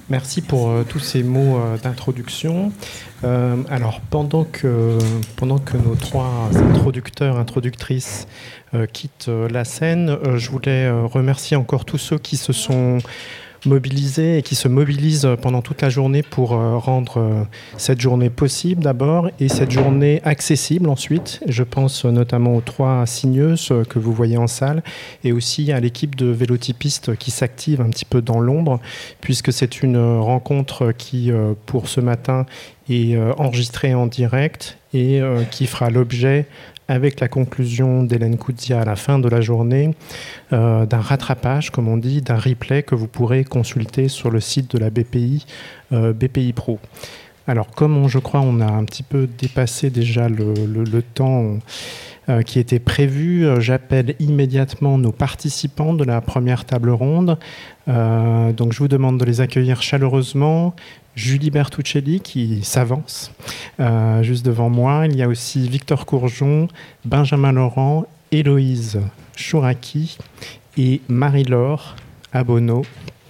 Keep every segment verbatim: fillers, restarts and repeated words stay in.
Merci pour euh, tous ces mots euh, d'introduction. Euh, alors, pendant que, pendant que nos trois introducteurs, introductrices euh, quittent euh, la scène, euh, je voulais euh, remercier encore tous ceux qui se sont mobilisés et qui se mobilisent pendant toute la journée pour euh, rendre euh, cette journée possible d'abord et cette journée accessible ensuite. Je pense notamment aux trois signeuses euh, que vous voyez en salle et aussi à l'équipe de vélotypistes qui s'active un petit peu dans l'ombre puisque c'est une euh, rencontre qui, euh, pour ce matin, est euh, enregistrée en direct et euh, qui fera l'objet avec la conclusion d'Hélène Kouzia à la fin de la journée, euh, d'un rattrapage, comme on dit, d'un replay que vous pourrez consulter sur le site de la B P I, euh, B P I Pro. Alors, comme on, je crois on a un petit peu dépassé déjà le, le, le temps euh, qui était prévu, euh, j'appelle immédiatement nos participants de la première table ronde. Euh, donc, je vous demande de les accueillir chaleureusement. Julie Bertuccelli qui s'avance euh, juste devant moi. Il y a aussi Victor Courjon, Benjamin Laurent, Héloïse Chouraki et Marie-Laure Abonneau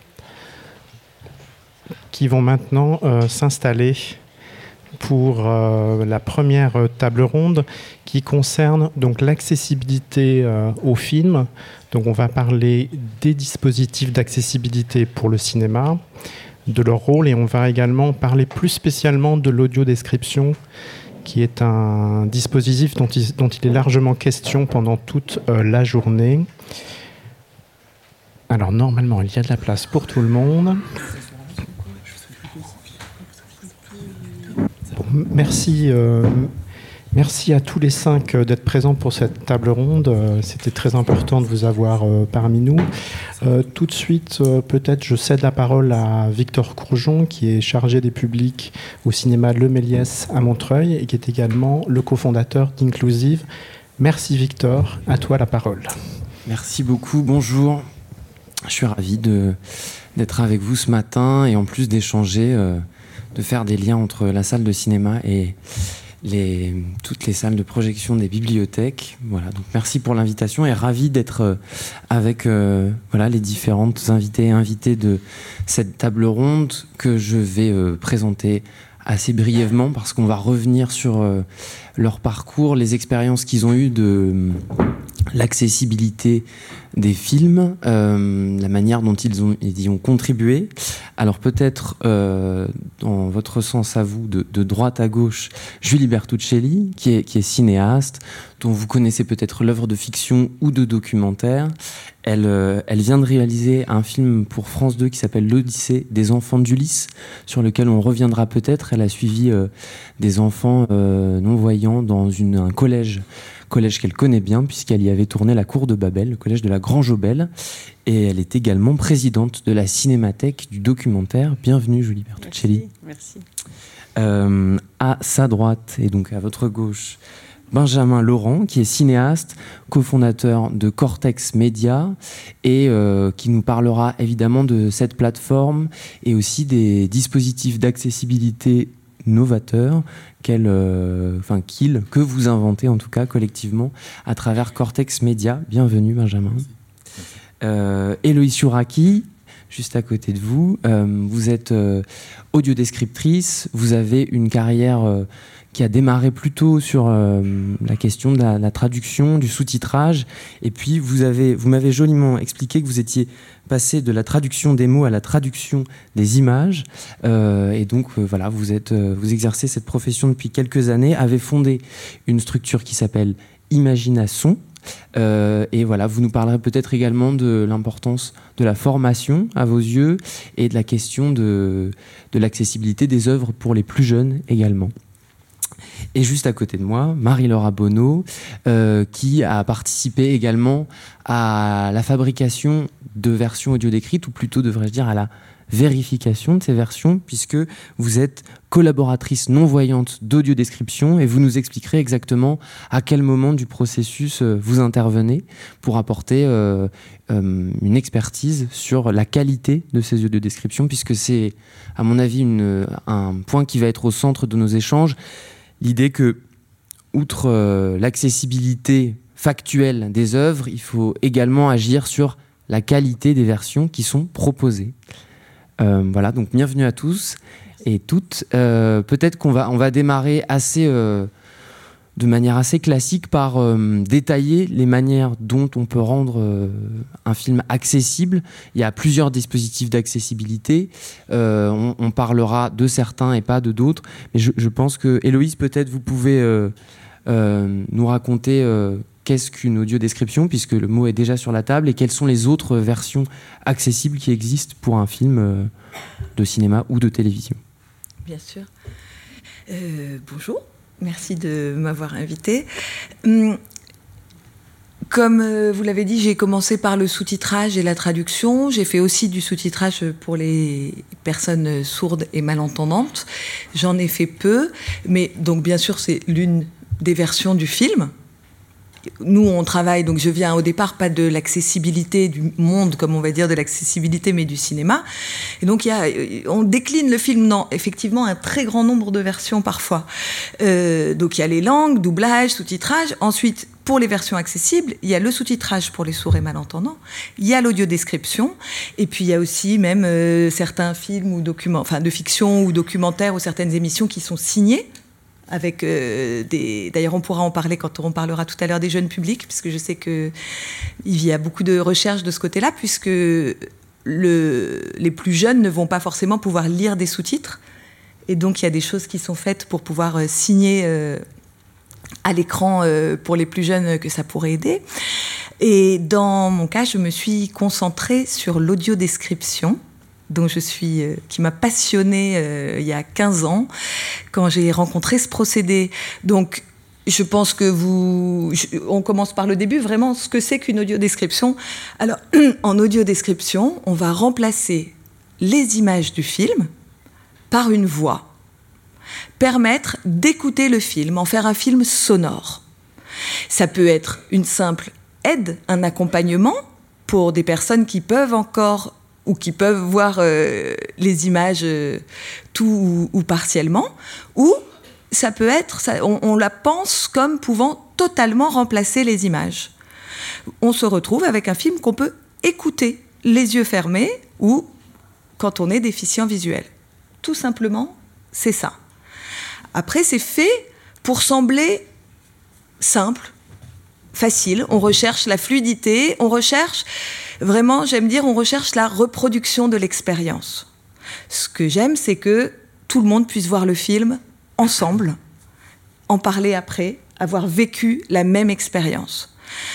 qui vont maintenant euh, s'installer pour euh, la première table ronde qui concerne donc l'accessibilité euh, au film. Donc on va parler des dispositifs d'accessibilité pour le cinéma, de leur rôle, et on va également parler plus spécialement de l'audiodescription, qui est un dispositif dont il, dont il est largement question pendant toute euh, la journée. Alors normalement, il y a de la place pour tout le monde. Bon, merci. Euh, Merci à tous les cinq d'être présents pour cette table ronde. C'était très important de vous avoir parmi nous. Euh, tout de suite, peut-être, je cède la parole à Victor Courjon, qui est chargé des publics au cinéma Le Méliès à Montreuil et qui est également le cofondateur d'Inclusive. Merci Victor, à toi la parole. Merci beaucoup, bonjour. Je suis ravi de, d'être avec vous ce matin et en plus d'échanger, euh, de faire des liens entre la salle de cinéma et Les, toutes les salles de projection des bibliothèques. Voilà, donc merci pour l'invitation et ravi d'être avec euh, voilà, les différentes invités et invités de cette table ronde que je vais euh, présenter assez brièvement parce qu'on va revenir sur euh, leur parcours, les expériences qu'ils ont eues de euh, l'accessibilité des films, euh, la manière dont ils, ont, ils y ont contribué. Alors peut-être, euh, dans votre sens à vous, de, de droite à gauche, Julie Bertuccelli, qui est, qui est cinéaste, dont vous connaissez peut-être l'œuvre de fiction ou de documentaire. Elle, euh, elle vient de réaliser un film pour France deux qui s'appelle L'Odyssée des enfants d'Ulysse, sur lequel on reviendra peut-être. Elle a suivi euh, des enfants euh, non-voyants dans une, un collège collège qu'elle connaît bien puisqu'elle y avait tourné La Cour de Babel, le collège de la Grange-Aubel, et elle est également présidente de la Cinémathèque du documentaire. Bienvenue Julie Bertuccelli. Merci. merci. Euh, à sa droite et donc à votre gauche, Benjamin Laurent, qui est cinéaste, cofondateur de Cortex Media et euh, qui nous parlera évidemment de cette plateforme et aussi des dispositifs d'accessibilité novateurs qu'elle, euh, enfin qu'il, que vous inventez en tout cas collectivement à travers Cortex Media. Bienvenue Benjamin. Euh, Héloïse Chouraki, juste à côté de vous, euh, vous êtes euh, audiodescriptrice, vous avez une carrière euh, qui a démarré plutôt sur euh, la question de la, la traduction, du sous-titrage, et puis vous, avez, vous m'avez joliment expliqué que vous étiez passé de la traduction des mots à la traduction des images, euh, et donc euh, voilà, vous, êtes, euh, vous exercez cette profession depuis quelques années, avez fondé une structure qui s'appelle Imagination, euh, et voilà, vous nous parlerez peut-être également de l'importance de la formation à vos yeux et de la question de, de l'accessibilité des œuvres pour les plus jeunes également. Et juste à côté de moi, Marie-Laure Abonneau, euh, qui a participé également à la fabrication de versions audio décrites, ou plutôt devrais-je dire à la vérification de ces versions, puisque vous êtes collaboratrice non-voyante d'audiodescription et vous nous expliquerez exactement à quel moment du processus euh, vous intervenez pour apporter euh, euh, une expertise sur la qualité de ces audiodescriptions, puisque c'est, à mon avis, une, un point qui va être au centre de nos échanges. L'idée que, outre euh, l'accessibilité factuelle des œuvres, il faut également agir sur la qualité des versions qui sont proposées. Euh, voilà, donc bienvenue à tous et toutes. Euh, peut-être qu'on va, on va démarrer assez, euh, de manière assez classique par euh, détailler les manières dont on peut rendre euh, un film accessible. Il y a plusieurs dispositifs d'accessibilité. Euh, on, on parlera de certains et pas de d'autres. Mais je, je pense que, Héloïse, peut-être vous pouvez euh, euh, nous raconter euh, qu'est-ce qu'une audiodescription, puisque le mot est déjà sur la table, et quelles sont les autres versions accessibles qui existent pour un film euh, de cinéma ou de télévision. Bien sûr. Euh, bonjour, merci de m'avoir invité. Hum, comme euh, vous l'avez dit, j'ai commencé par le sous-titrage et la traduction. J'ai fait aussi du sous-titrage pour les personnes sourdes et malentendantes. J'en ai fait peu, mais donc bien sûr c'est l'une des versions du film. Nous, on travaille, donc je viens au départ pas de l'accessibilité du monde, comme on va dire de l'accessibilité, mais du cinéma. Et donc, il y a, on décline le film dans, effectivement, un très grand nombre de versions parfois. Euh, donc, il y a les langues, doublage, sous-titrage. Ensuite, pour les versions accessibles, il y a le sous-titrage pour les sourds et malentendants. Il y a l'audiodescription. Et puis, il y a aussi même euh, certains films ou documents, enfin, de fiction ou documentaires ou certaines émissions qui sont signées. Avec euh, des... D'ailleurs, on pourra en parler quand on parlera tout à l'heure des jeunes publics, puisque je sais qu'il y a beaucoup de recherches de ce côté-là, puisque le... les plus jeunes ne vont pas forcément pouvoir lire des sous-titres. Et donc, il y a des choses qui sont faites pour pouvoir euh, signer euh, à l'écran euh, pour les plus jeunes que ça pourrait aider. Et dans mon cas, je me suis concentrée sur l'audiodescription, dont je suis, euh, qui m'a passionnée euh, il y a quinze ans, quand j'ai rencontré ce procédé. Donc, je pense que vous... Je, on commence par le début, vraiment, ce que c'est qu'une audiodescription. Alors, en audiodescription, on va remplacer les images du film par une voix. Permettre d'écouter le film, en faire un film sonore. Ça peut être une simple aide, un accompagnement pour des personnes qui peuvent encore... ou qui peuvent voir euh, les images euh, tout ou, ou partiellement, ou ça peut être, ça, on, on la pense comme pouvant totalement remplacer les images. On se retrouve avec un film qu'on peut écouter, les yeux fermés, ou quand on est déficient visuel. Tout simplement, c'est ça. Après, c'est fait pour sembler simple, facile. On recherche la fluidité, on recherche... Vraiment, j'aime dire, on recherche la reproduction de l'expérience. Ce que j'aime, c'est que tout le monde puisse voir le film ensemble, en parler après, avoir vécu la même expérience.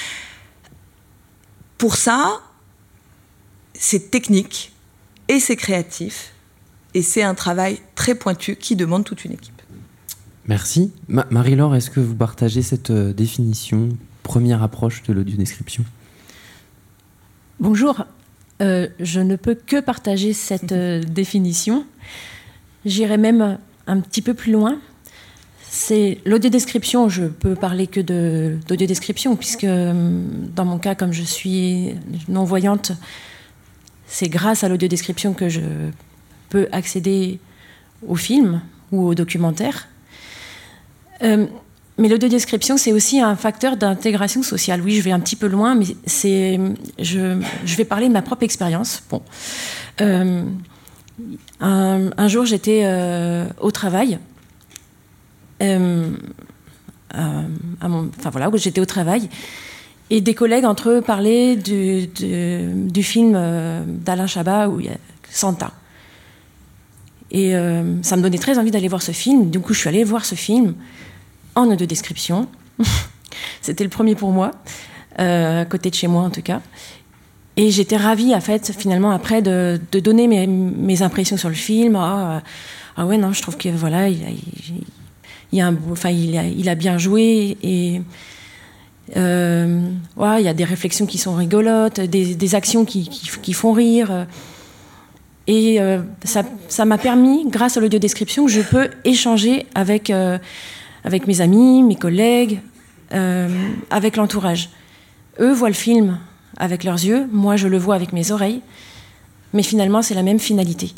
Pour ça, c'est technique et c'est créatif et c'est un travail très pointu qui demande toute une équipe. Merci. Ma- Marie-Laure, est-ce que vous partagez cette euh, définition, première approche de l'audiodescription ? Bonjour, euh, je ne peux que partager cette euh, définition. J'irai même un petit peu plus loin. C'est l'audiodescription, je peux parler que de, d'audiodescription, puisque dans mon cas, comme je suis non-voyante, c'est grâce à l'audiodescription que je peux accéder au film ou au documentaire. Euh, Mais l'audiodescription, c'est aussi un facteur d'intégration sociale. Oui, je vais un petit peu loin, mais c'est, je, je vais parler de ma propre expérience. Bon. Euh, un, un jour, j'étais euh, au travail. Euh, euh, à mon, enfin voilà, j'étais au travail. Et des collègues entre eux parlaient du, du, du film euh, d'Alain Chabat, où il y a Santa. Et euh, ça me donnait très envie d'aller voir ce film. Du coup, je suis allée voir ce film en audiodescription. C'était le premier pour moi, euh, à côté de chez moi en tout cas. Et j'étais ravie, en fait, finalement, après, de, de donner mes, mes impressions sur le film. Ah, ah ouais, non, je trouve que voilà, il a, il, il, a, un, enfin, il, a, il a bien joué. Et euh, ouais, il y a des réflexions qui sont rigolotes, des, des actions qui, qui, qui font rire. Et euh, ça, ça m'a permis, grâce à l'audiodescription, que je peux échanger avec... Euh, avec mes amis, mes collègues, euh, avec l'entourage. Eux voient le film avec leurs yeux, moi je le vois avec mes oreilles, mais finalement c'est la même finalité.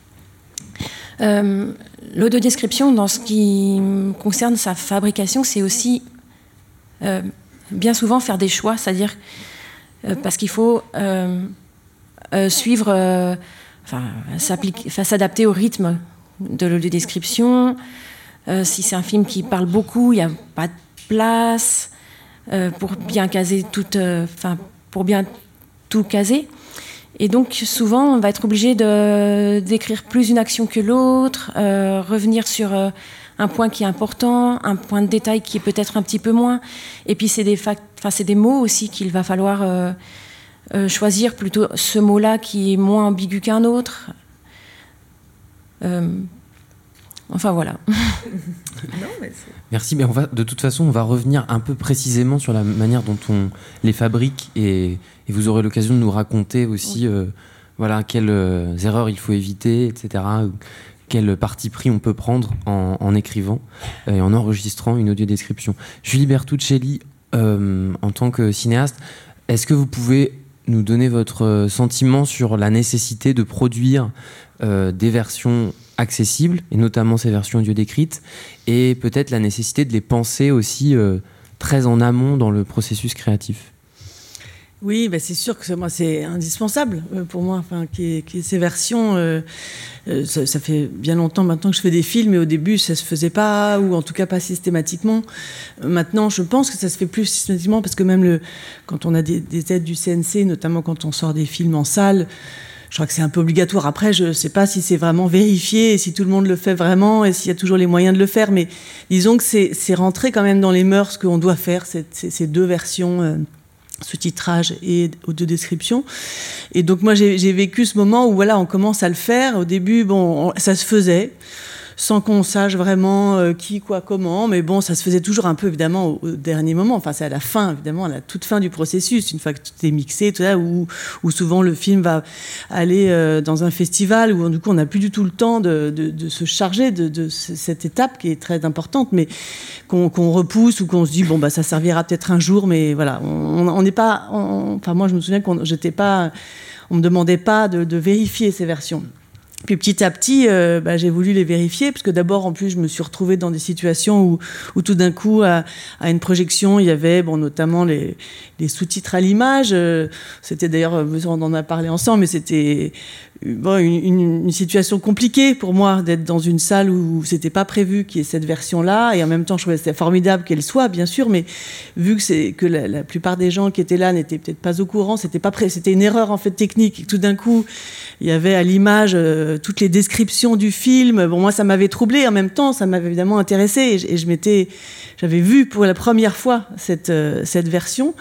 Euh, L'audiodescription, dans ce qui concerne sa fabrication, c'est aussi euh, bien souvent faire des choix, c'est-à-dire euh, parce qu'il faut euh, euh, suivre euh, enfin, enfin, s'adapter au rythme de l'audiodescription. Euh, si c'est un film qui parle beaucoup, il n'y a pas de place euh, pour bien caser tout, enfin, euh, pour bien tout caser. Et donc, souvent, on va être obligé de, d'écrire plus une action que l'autre, euh, revenir sur euh, un point qui est important, un point de détail qui est peut-être un petit peu moins. Et puis, c'est des, fact- enfin, c'est des mots aussi qu'il va falloir euh, euh, choisir, plutôt ce mot-là qui est moins ambigu qu'un autre. Euh, enfin, voilà. Non, mais c'est... Merci. Mais on va, de toute façon, on va revenir un peu précisément sur la manière dont on les fabrique et, et vous aurez l'occasion de nous raconter aussi, oui. euh, voilà, quelles euh, erreurs il faut éviter, et cetera. Quel parti pris on peut prendre en, en écrivant et en enregistrant une audiodescription. Julie Bertuccelli, euh, en tant que cinéaste, est-ce que vous pouvez nous donner votre sentiment sur la nécessité de produire euh, des versions accessibles, et notamment ces versions audio décrites, et peut-être la nécessité de les penser aussi euh, très en amont dans le processus créatif? Oui, bah c'est sûr que moi, c'est indispensable euh, pour moi, enfin, qu'il y ait, qu'il y ait ces versions. Euh, euh, ça, ça fait bien longtemps maintenant que je fais des films, et au début, ça se faisait pas, ou en tout cas pas systématiquement. Euh, maintenant, je pense que ça se fait plus systématiquement, parce que même le, quand on a des, des aides du C N C, notamment quand on sort des films en salle, je crois que c'est un peu obligatoire. Après, je ne sais pas si c'est vraiment vérifié, et si tout le monde le fait vraiment, et s'il y a toujours les moyens de le faire, mais disons que c'est, c'est rentré quand même dans les mœurs qu'on doit faire, ces, ces deux versions, euh, sous-titrage et audio-description. Et donc moi, j'ai, j'ai vécu ce moment où voilà, on commence à le faire. Au début, bon, on, ça se faisait, sans qu'on sache vraiment euh, qui, quoi, comment. Mais bon, ça se faisait toujours un peu, évidemment, au, au dernier moment. Enfin, c'est à la fin, évidemment, à la toute fin du processus, une fois que tout est mixé, tout ça, où, où souvent le film va aller euh, dans un festival, où du coup, on n'a plus du tout le temps de, de, de se charger de, de cette étape qui est très importante, mais qu'on, qu'on repousse, ou qu'on se dit, bon, bah, ça servira peut-être un jour, mais voilà, on n'est pas... On, enfin, moi, je me souviens qu'on j'étais pas... On me demandait pas de, de vérifier ces versions. Puis petit à petit, euh, bah, j'ai voulu les vérifier, parce que d'abord, en plus, je me suis retrouvée dans des situations où, où tout d'un coup, à, à une projection, il y avait bon, notamment les, les sous-titres à l'image. Euh, c'était d'ailleurs, on en a parlé ensemble, mais c'était bon, une, une, une situation compliquée pour moi d'être dans une salle où c'était pas prévu qu'il y ait cette version-là, et en même temps, je trouvais que c'était formidable qu'elle soit, bien sûr, mais vu que, c'est, que la, la plupart des gens qui étaient là n'étaient peut-être pas au courant, c'était pas prêt, c'était une erreur en fait technique, et tout d'un coup, il y avait à l'image euh, toutes les descriptions du film. Bon, moi, ça m'avait troublée. En même temps, ça m'avait évidemment intéressée. Et je, et je m'étais, j'avais vu pour la première fois cette, euh, cette version.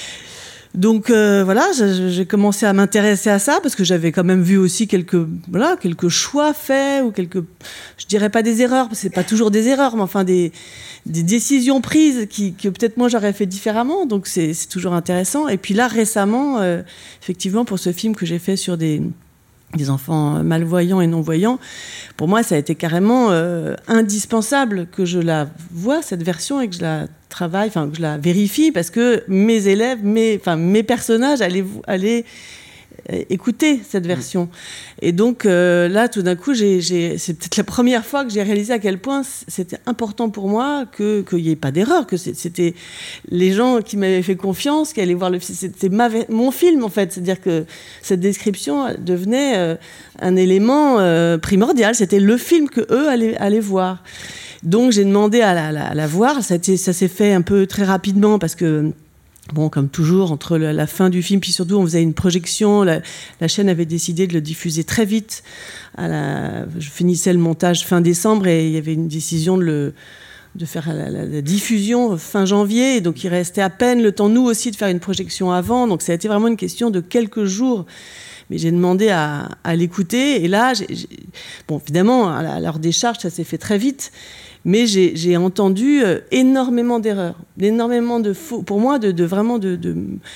Donc euh, voilà, j'ai commencé à m'intéresser à ça, parce que j'avais quand même vu aussi quelques, voilà, quelques choix faits, ou quelques, je dirais pas des erreurs, parce que c'est pas toujours des erreurs, mais enfin des, des décisions prises qui, que peut-être moi j'aurais fait différemment. Donc c'est, c'est toujours intéressant. Et puis là, récemment, euh, effectivement, pour ce film que j'ai fait sur des... des enfants malvoyants et non-voyants, pour moi, ça a été carrément euh, indispensable que je la voie, cette version, et que je la travaille, enfin, que je la vérifie, parce que mes élèves, mes, enfin, mes personnages allaient, allaient euh, écouter cette version. Et donc, euh, là, tout d'un coup, j'ai, j'ai, c'est peut-être la première fois que j'ai réalisé à quel point c'était important pour moi que, qu'il n'y ait pas d'erreur, que c'était les gens qui m'avaient fait confiance, qui allaient voir le film. C'était ma, mon film, en fait. C'est-à-dire que cette description devenait euh, un élément euh, primordial. C'était le film qu'eux allaient, allaient voir. Donc, j'ai demandé à la, à la, à la voir. Ça, a été, ça s'est fait un peu très rapidement, parce que bon, comme toujours, entre la, la fin du film, puis surtout, on faisait une projection. La, la chaîne avait décidé de le diffuser très vite. À la, je finissais le montage fin décembre, et il y avait une décision de, le, de faire la, la, la diffusion fin janvier. Et donc, il restait à peine le temps, nous aussi, de faire une projection avant. Donc, ça a été vraiment une question de quelques jours. Mais j'ai demandé à, à l'écouter. Et là, j'ai, j'ai, bon, évidemment, à leur décharge, ça s'est fait très vite. Mais j'ai, j'ai entendu euh, énormément d'erreurs, énormément de faux, pour moi, de, de vraiment de, de,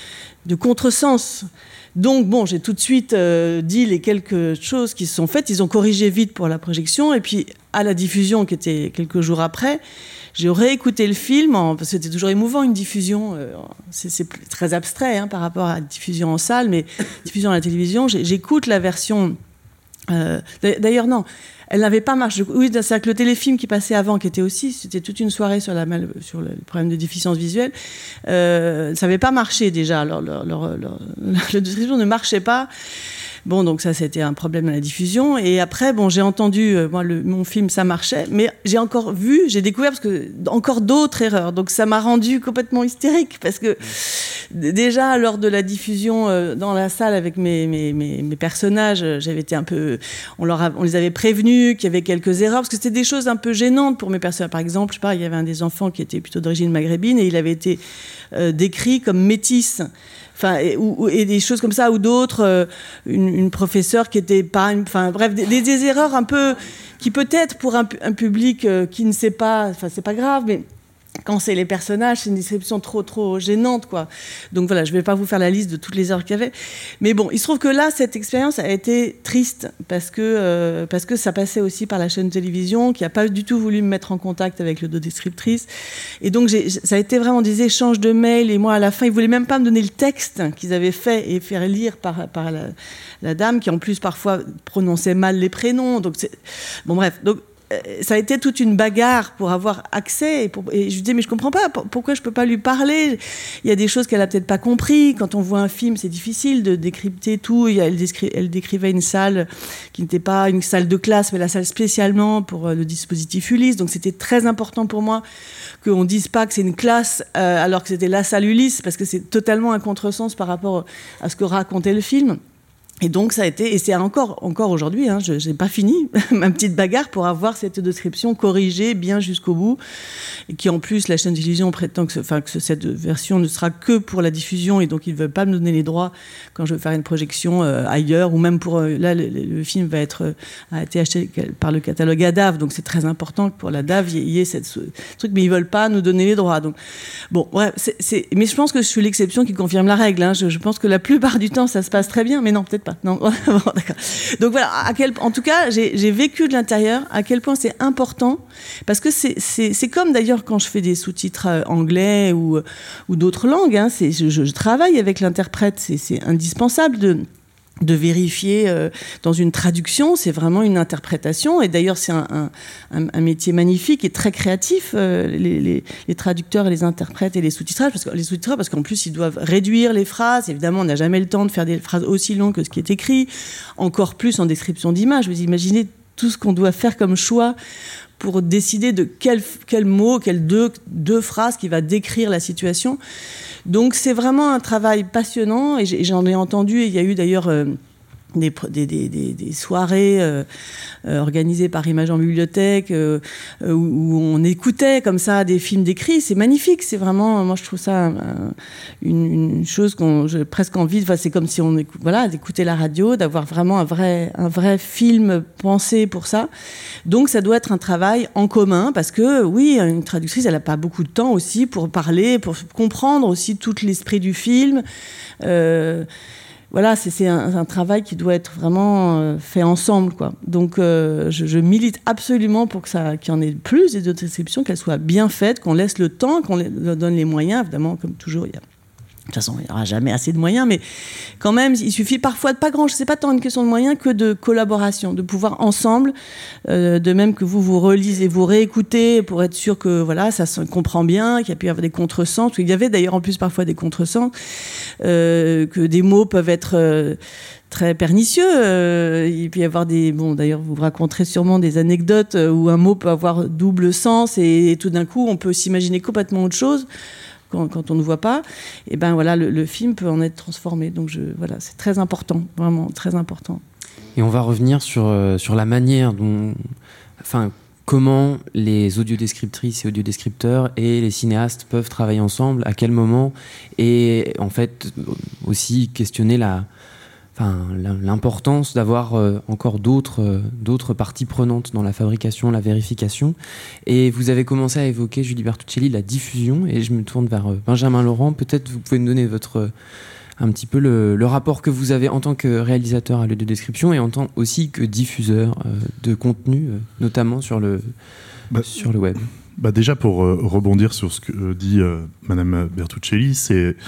de contresens. Donc, bon, j'ai tout de suite euh, dit les quelques choses qui se sont faites. Ils ont corrigé vite pour la projection. Et puis, à la diffusion, qui était quelques jours après, j'ai réécouté le film, en, parce que c'était toujours émouvant, une diffusion. Euh, c'est, c'est très abstrait hein, par rapport à la diffusion en salle, mais diffusion à la télévision, j'ai, j'écoute la version... Euh, d'ailleurs, non. Elle n'avait pas marché. Oui, c'est-à-dire que le téléfilm qui passait avant, qui était aussi, c'était toute une soirée sur, la mal, sur le problème de déficience visuelle, euh, ça n'avait pas marché déjà. Leur, leur, leur, leur, leur description ne marchait pas. Bon, donc ça, c'était un problème à la diffusion. Et après, bon, j'ai entendu, euh, moi, le, mon film, ça marchait, mais j'ai encore vu, j'ai découvert parce que encore d'autres erreurs. Donc ça m'a rendu complètement hystérique parce que déjà lors de la diffusion euh, dans la salle avec mes, mes, mes, mes personnages, j'avais été un peu, on leur a, on les avait prévenus qu'il y avait quelques erreurs parce que c'était des choses un peu gênantes pour mes personnages. Par exemple, je sais pas, il y avait un des enfants qui était plutôt d'origine maghrébine et il avait été euh, décrit comme métis. Enfin, et, ou, et des choses comme ça, ou d'autres, euh, une, une professeure qui était pas... Une, enfin, bref, des, des erreurs un peu... qui peut-être, pour un, un public euh, qui ne sait pas... Enfin, c'est pas grave, mais... Quand c'est les personnages, c'est une description trop, trop gênante, quoi. Donc voilà, je ne vais pas vous faire la liste de toutes les erreurs qu'il y avait. Mais bon, il se trouve que là, cette expérience a été triste parce que, euh, parce que ça passait aussi par la chaîne de télévision qui n'a pas du tout voulu me mettre en contact avec l'audiodestructrice. Et donc, j'ai, ça a été vraiment des échanges de mails. Et moi, à la fin, ils ne voulaient même pas me donner le texte qu'ils avaient fait et faire lire par, par la, la dame qui, en plus, parfois prononçait mal les prénoms. Donc, c'est... Bon, bref. Donc, ça a été toute une bagarre pour avoir accès et, pour, et je lui disais mais je comprends pas pourquoi je peux pas lui parler, il y a des choses qu'elle a peut-être pas compris, quand on voit un film c'est difficile de décrypter tout. Elle, décri- elle décrivait une salle qui n'était pas une salle de classe mais la salle spécialement pour le dispositif Ulysse, donc c'était très important pour moi qu'on dise pas que c'est une classe euh, alors que c'était la salle Ulysse parce que c'est totalement un contresens par rapport à ce que racontait le film. Et donc ça a été, et c'est encore, encore aujourd'hui, hein, je n'ai pas fini ma petite bagarre pour avoir cette description corrigée bien jusqu'au bout, et qui en plus la chaîne de télévision prétend que, ce, enfin, que cette version ne sera que pour la diffusion, et donc ils ne veulent pas me donner les droits quand je veux faire une projection euh, ailleurs, ou même pour, euh, là le, le film va être, euh, a été acheté par le catalogue A D A V, donc c'est très important que pour la D A V il y ait cette, ce truc, mais ils ne veulent pas nous donner les droits. Donc, bon, bref, c'est, c'est, mais je pense que je suis l'exception qui confirme la règle, hein. je, je pense que la plupart du temps ça se passe très bien, mais non, peut-être pas. Non, bon, d'accord. Donc voilà, à quel, en tout cas, j'ai, j'ai vécu de l'intérieur à quel point c'est important, parce que c'est, c'est, c'est comme d'ailleurs quand je fais des sous-titres anglais ou, ou d'autres langues, hein, c'est, je, je travaille avec l'interprète, c'est, c'est indispensable de... de vérifier euh, dans une traduction, c'est vraiment une interprétation, et d'ailleurs c'est un, un, un métier magnifique et très créatif, euh, les, les, les traducteurs et les interprètes et les sous-titrages, parce que les sous-titreurs parce qu'en plus ils doivent réduire les phrases, évidemment on n'a jamais le temps de faire des phrases aussi longues que ce qui est écrit, encore plus en description d'image. Vous imaginez tout ce qu'on doit faire comme choix pour décider de quel, quel mot, quelles deux, deux phrases qui va décrire la situation. Donc c'est vraiment un travail passionnant, et j'en ai entendu, et il y a eu d'ailleurs euh, des, des, des, des soirées euh, euh, organisées par Images en bibliothèque euh, où, où on écoutait comme ça des films décrits. C'est magnifique, c'est vraiment, moi je trouve ça euh, une, une chose qu'on j'ai presque envie, enfin, c'est comme si on écoute, voilà, d'écouter la radio, d'avoir vraiment un vrai, un vrai film pensé pour ça. Donc ça doit être un travail en commun, parce que oui, une traductrice elle n'a pas beaucoup de temps aussi pour parler, pour comprendre aussi tout l'esprit du film. Euh, Voilà, c'est, c'est un, un travail qui doit être vraiment euh, fait ensemble, quoi. Donc, euh, je, je milite absolument pour que ça, qu'il y en ait plus des descriptions, qu'elles soient bien faites, qu'on laisse le temps, qu'on les, donne les moyens. Évidemment, comme toujours, il y a... De toute façon, il n'y aura jamais assez de moyens, mais quand même, il suffit parfois de pas grand. C'est pas tant une question de moyens que de collaboration, de pouvoir ensemble, euh, de même que vous vous relisez, vous réécoutez pour être sûr que voilà, ça se comprend bien, qu'il y a pu y avoir des contresens. Il y avait d'ailleurs en plus parfois des contresens, euh, que des mots peuvent être euh, très pernicieux. Euh, il peut y avoir des... Bon, d'ailleurs, vous raconterez sûrement des anecdotes où un mot peut avoir double sens et, et tout d'un coup, on peut s'imaginer complètement autre chose. Quand, quand on ne voit pas, et ben voilà, le, le film peut en être transformé. Donc je, voilà, c'est très important, vraiment très important. Et on va revenir sur, euh, sur la manière dont, enfin, comment les audiodescriptrices et audiodescripteurs et les cinéastes peuvent travailler ensemble, à quel moment, et en fait aussi questionner la, enfin, l'importance d'avoir euh, encore d'autres, euh, d'autres parties prenantes dans la fabrication, la vérification. Et vous avez commencé à évoquer, Julie Bertuccelli, la diffusion, et je me tourne vers euh, Benjamin Laurent. Peut-être vous pouvez nous donner votre, euh, un petit peu le, le rapport que vous avez en tant que réalisateur à l'audiodescription et en tant aussi que diffuseur euh, de contenu, euh, notamment sur le, bah, sur le web. Bah déjà, pour euh, rebondir sur ce que euh, dit euh, Madame Bertuccelli, c'est...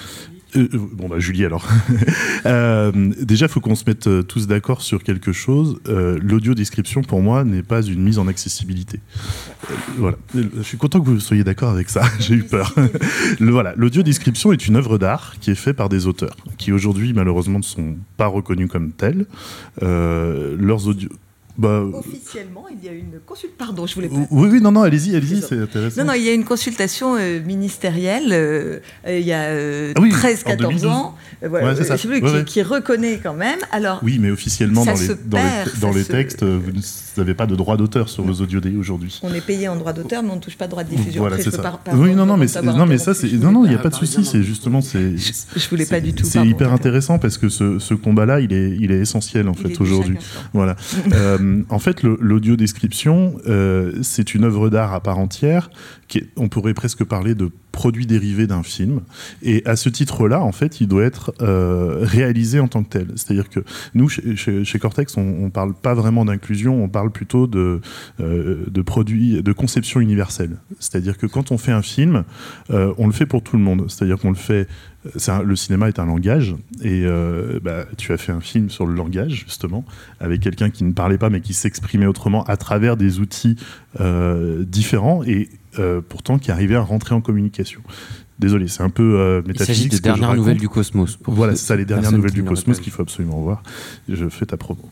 Euh, bon bah Julie alors. euh, déjà, il faut qu'on se mette euh, tous d'accord sur quelque chose. Euh, l'audio-description, pour moi, n'est pas une mise en accessibilité. Euh, voilà. Je suis content que vous soyez d'accord avec ça. J'ai eu peur. Le, voilà. L'audio-description est une œuvre d'art qui est faite par des auteurs qui aujourd'hui, malheureusement, ne sont pas reconnus comme tels. Euh, leurs audio... Bah, officiellement, il y a une consultation. Pardon, je voulais pas. Oui, oui, non, non, allez-y, allez-y, c'est intéressant. Non, non, il y a une consultation euh, ministérielle euh, il y a euh, ah oui, treize quatorze ans, euh, voilà, ouais, euh, je sais plus, ouais, qui, ouais. qui reconnaît quand même. Alors, oui, mais officiellement, dans les, dans perd, les, dans les se... textes, vous n'avez pas de droit d'auteur sur vos audio D aujourd'hui. On est payé en droit d'auteur, mais on ne touche pas de droit de diffusion. Voilà, Après, c'est ça. Par, par oui, non, non, mais, non, mais ça, c'est. Non, non, il n'y a pas de souci, c'est justement. C'est, je, je voulais pas du tout. C'est hyper intéressant parce que ce, ce combat-là, il est, il est essentiel, en il fait, aujourd'hui. Voilà. euh, en fait, le, l'audio-description, euh, c'est une œuvre d'art à part entière, qui est, on pourrait presque parler de produit dérivé d'un film. Et à ce titre-là, en fait, il doit être euh, réalisé en tant que tel. C'est-à-dire que nous, chez, chez, chez Cortex, on ne parle pas vraiment d'inclusion, on parle plutôt de, euh, de produit, de conception universelle. C'est-à-dire que quand on fait un film, euh, on le fait pour tout le monde. C'est-à-dire qu'on le fait... Un, le cinéma est un langage, et euh, bah, tu as fait un film sur le langage, justement, avec quelqu'un qui ne parlait pas, mais qui s'exprimait autrement à travers des outils euh, différents, et euh, pourtant qui arrivait à rentrer en communication. Désolé, c'est un peu euh, métaphysique. Il s'agit des dernières nouvelles du Cosmos. Voilà, c'est ça, les dernières nouvelles du Cosmos qu'il faut absolument voir. Je fais ta promo.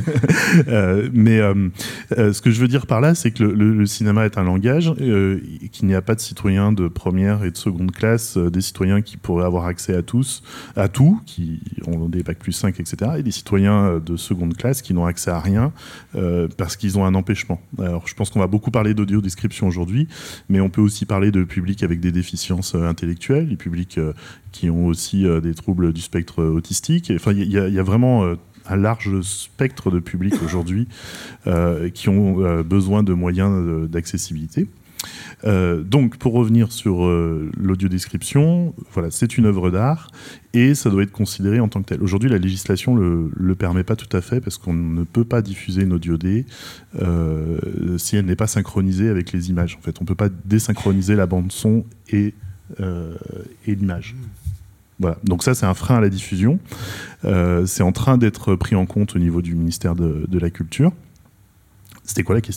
euh, mais euh, euh, ce que je veux dire par là, c'est que le, le, le cinéma est un langage, euh, qu'il n'y a pas de citoyens de première et de seconde classe, euh, des citoyens qui pourraient avoir accès à tous, à tout, qui ont des bac plus cinq, et cetera, et des citoyens de seconde classe qui n'ont accès à rien euh, parce qu'ils ont un empêchement. Alors, je pense qu'on va beaucoup parler d'audio-description aujourd'hui, mais on peut aussi parler de publics avec des déficiences euh, intellectuels, les publics euh, qui ont aussi euh, des troubles du spectre autistique. Enfin, il y, y, y a vraiment euh, un large spectre de publics aujourd'hui euh, qui ont euh, besoin de moyens euh, d'accessibilité. Euh, donc, pour revenir sur euh, l'audiodescription, voilà, c'est une œuvre d'art et ça doit être considéré en tant que tel. Aujourd'hui, la législation le, le permet pas tout à fait parce qu'on ne peut pas diffuser une audio D euh, si elle n'est pas synchronisée avec les images. En fait, on peut pas désynchroniser la bande son et Euh, et l'image. Voilà. Donc ça, c'est un frein à la diffusion. Euh, c'est en train d'être pris en compte au niveau du ministère de, de la Culture. C'était quoi la question ?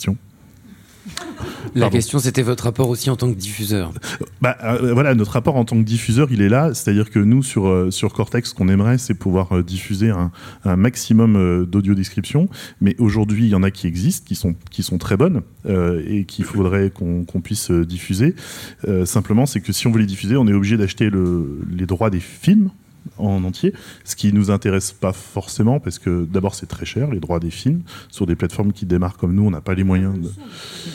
La Pardon. question, c'était votre rapport aussi en tant que diffuseur. Bah, euh, voilà, notre rapport en tant que diffuseur, il est là. C'est-à-dire que nous, sur, euh, sur Cortex, ce qu'on aimerait, c'est pouvoir euh, diffuser un, un maximum euh, d'audio-description. Mais aujourd'hui, il y en a qui existent, qui sont, qui sont très bonnes euh, et qu'il faudrait qu'on, qu'on puisse euh, diffuser. Euh, simplement, c'est que si on veut les diffuser, on est obligé d'acheter le, les droits des films en entier, ce qui nous intéresse pas forcément parce que d'abord c'est très cher les droits des films sur des plateformes qui démarrent comme nous, on n'a pas les moyens de... Pardon ?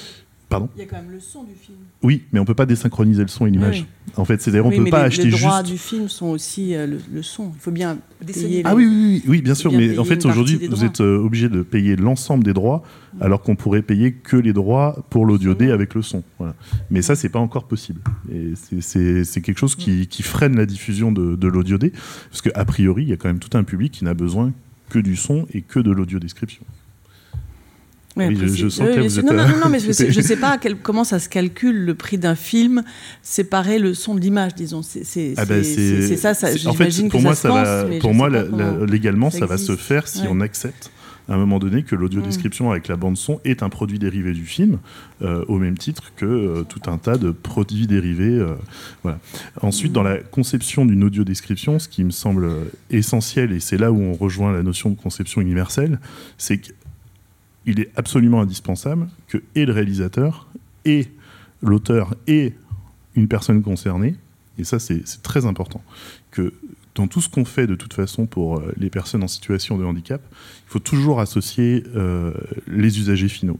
Il y a quand même le son du film. Oui, mais on peut pas désynchroniser le son et l'image. Oui, oui. En fait, c'est-à-dire on oui, peut mais pas les, acheter les juste. Les droits du film sont aussi euh, le, le son. Il faut bien payer. Ah oui, oui, oui, oui, bien sûr. Bien mais en fait, aujourd'hui, vous droits. êtes euh, obligé de payer l'ensemble des droits, mmh. alors qu'on pourrait payer que les droits pour l'audio D avec le son. Voilà. Mais ça, c'est pas encore possible. Et c'est, c'est, c'est quelque chose qui, qui freine la diffusion de, de l'audio D, parce qu'a priori, il y a quand même tout un public qui n'a besoin que du son et que de l'audio description. Oui, oui, je, je sens oui, que vous êtes... Non, non, non, mais je ne sais, sais pas quel, comment ça se calcule le prix d'un film, séparer le son de l'image, disons. C'est, c'est, ah ben c'est, c'est, c'est ça, ça en fait, pour que moi, ça, ça va, pense, pour moi la, la, légalement, ça, ça va se faire si ouais. on accepte à un moment donné que l'audio-description mmh. avec la bande-son est un produit dérivé du film, euh, au même titre que euh, tout un tas de produits dérivés. Euh, voilà. Ensuite, mmh. dans la conception d'une audio-description, ce qui me semble essentiel, et c'est là où on rejoint la notion de conception universelle, c'est que il est absolument indispensable que et le réalisateur, et l'auteur, et une personne concernée, et ça c'est, c'est très important, que dans tout ce qu'on fait de toute façon pour euh, les personnes en situation de handicap, il faut toujours associer euh, les usagers finaux.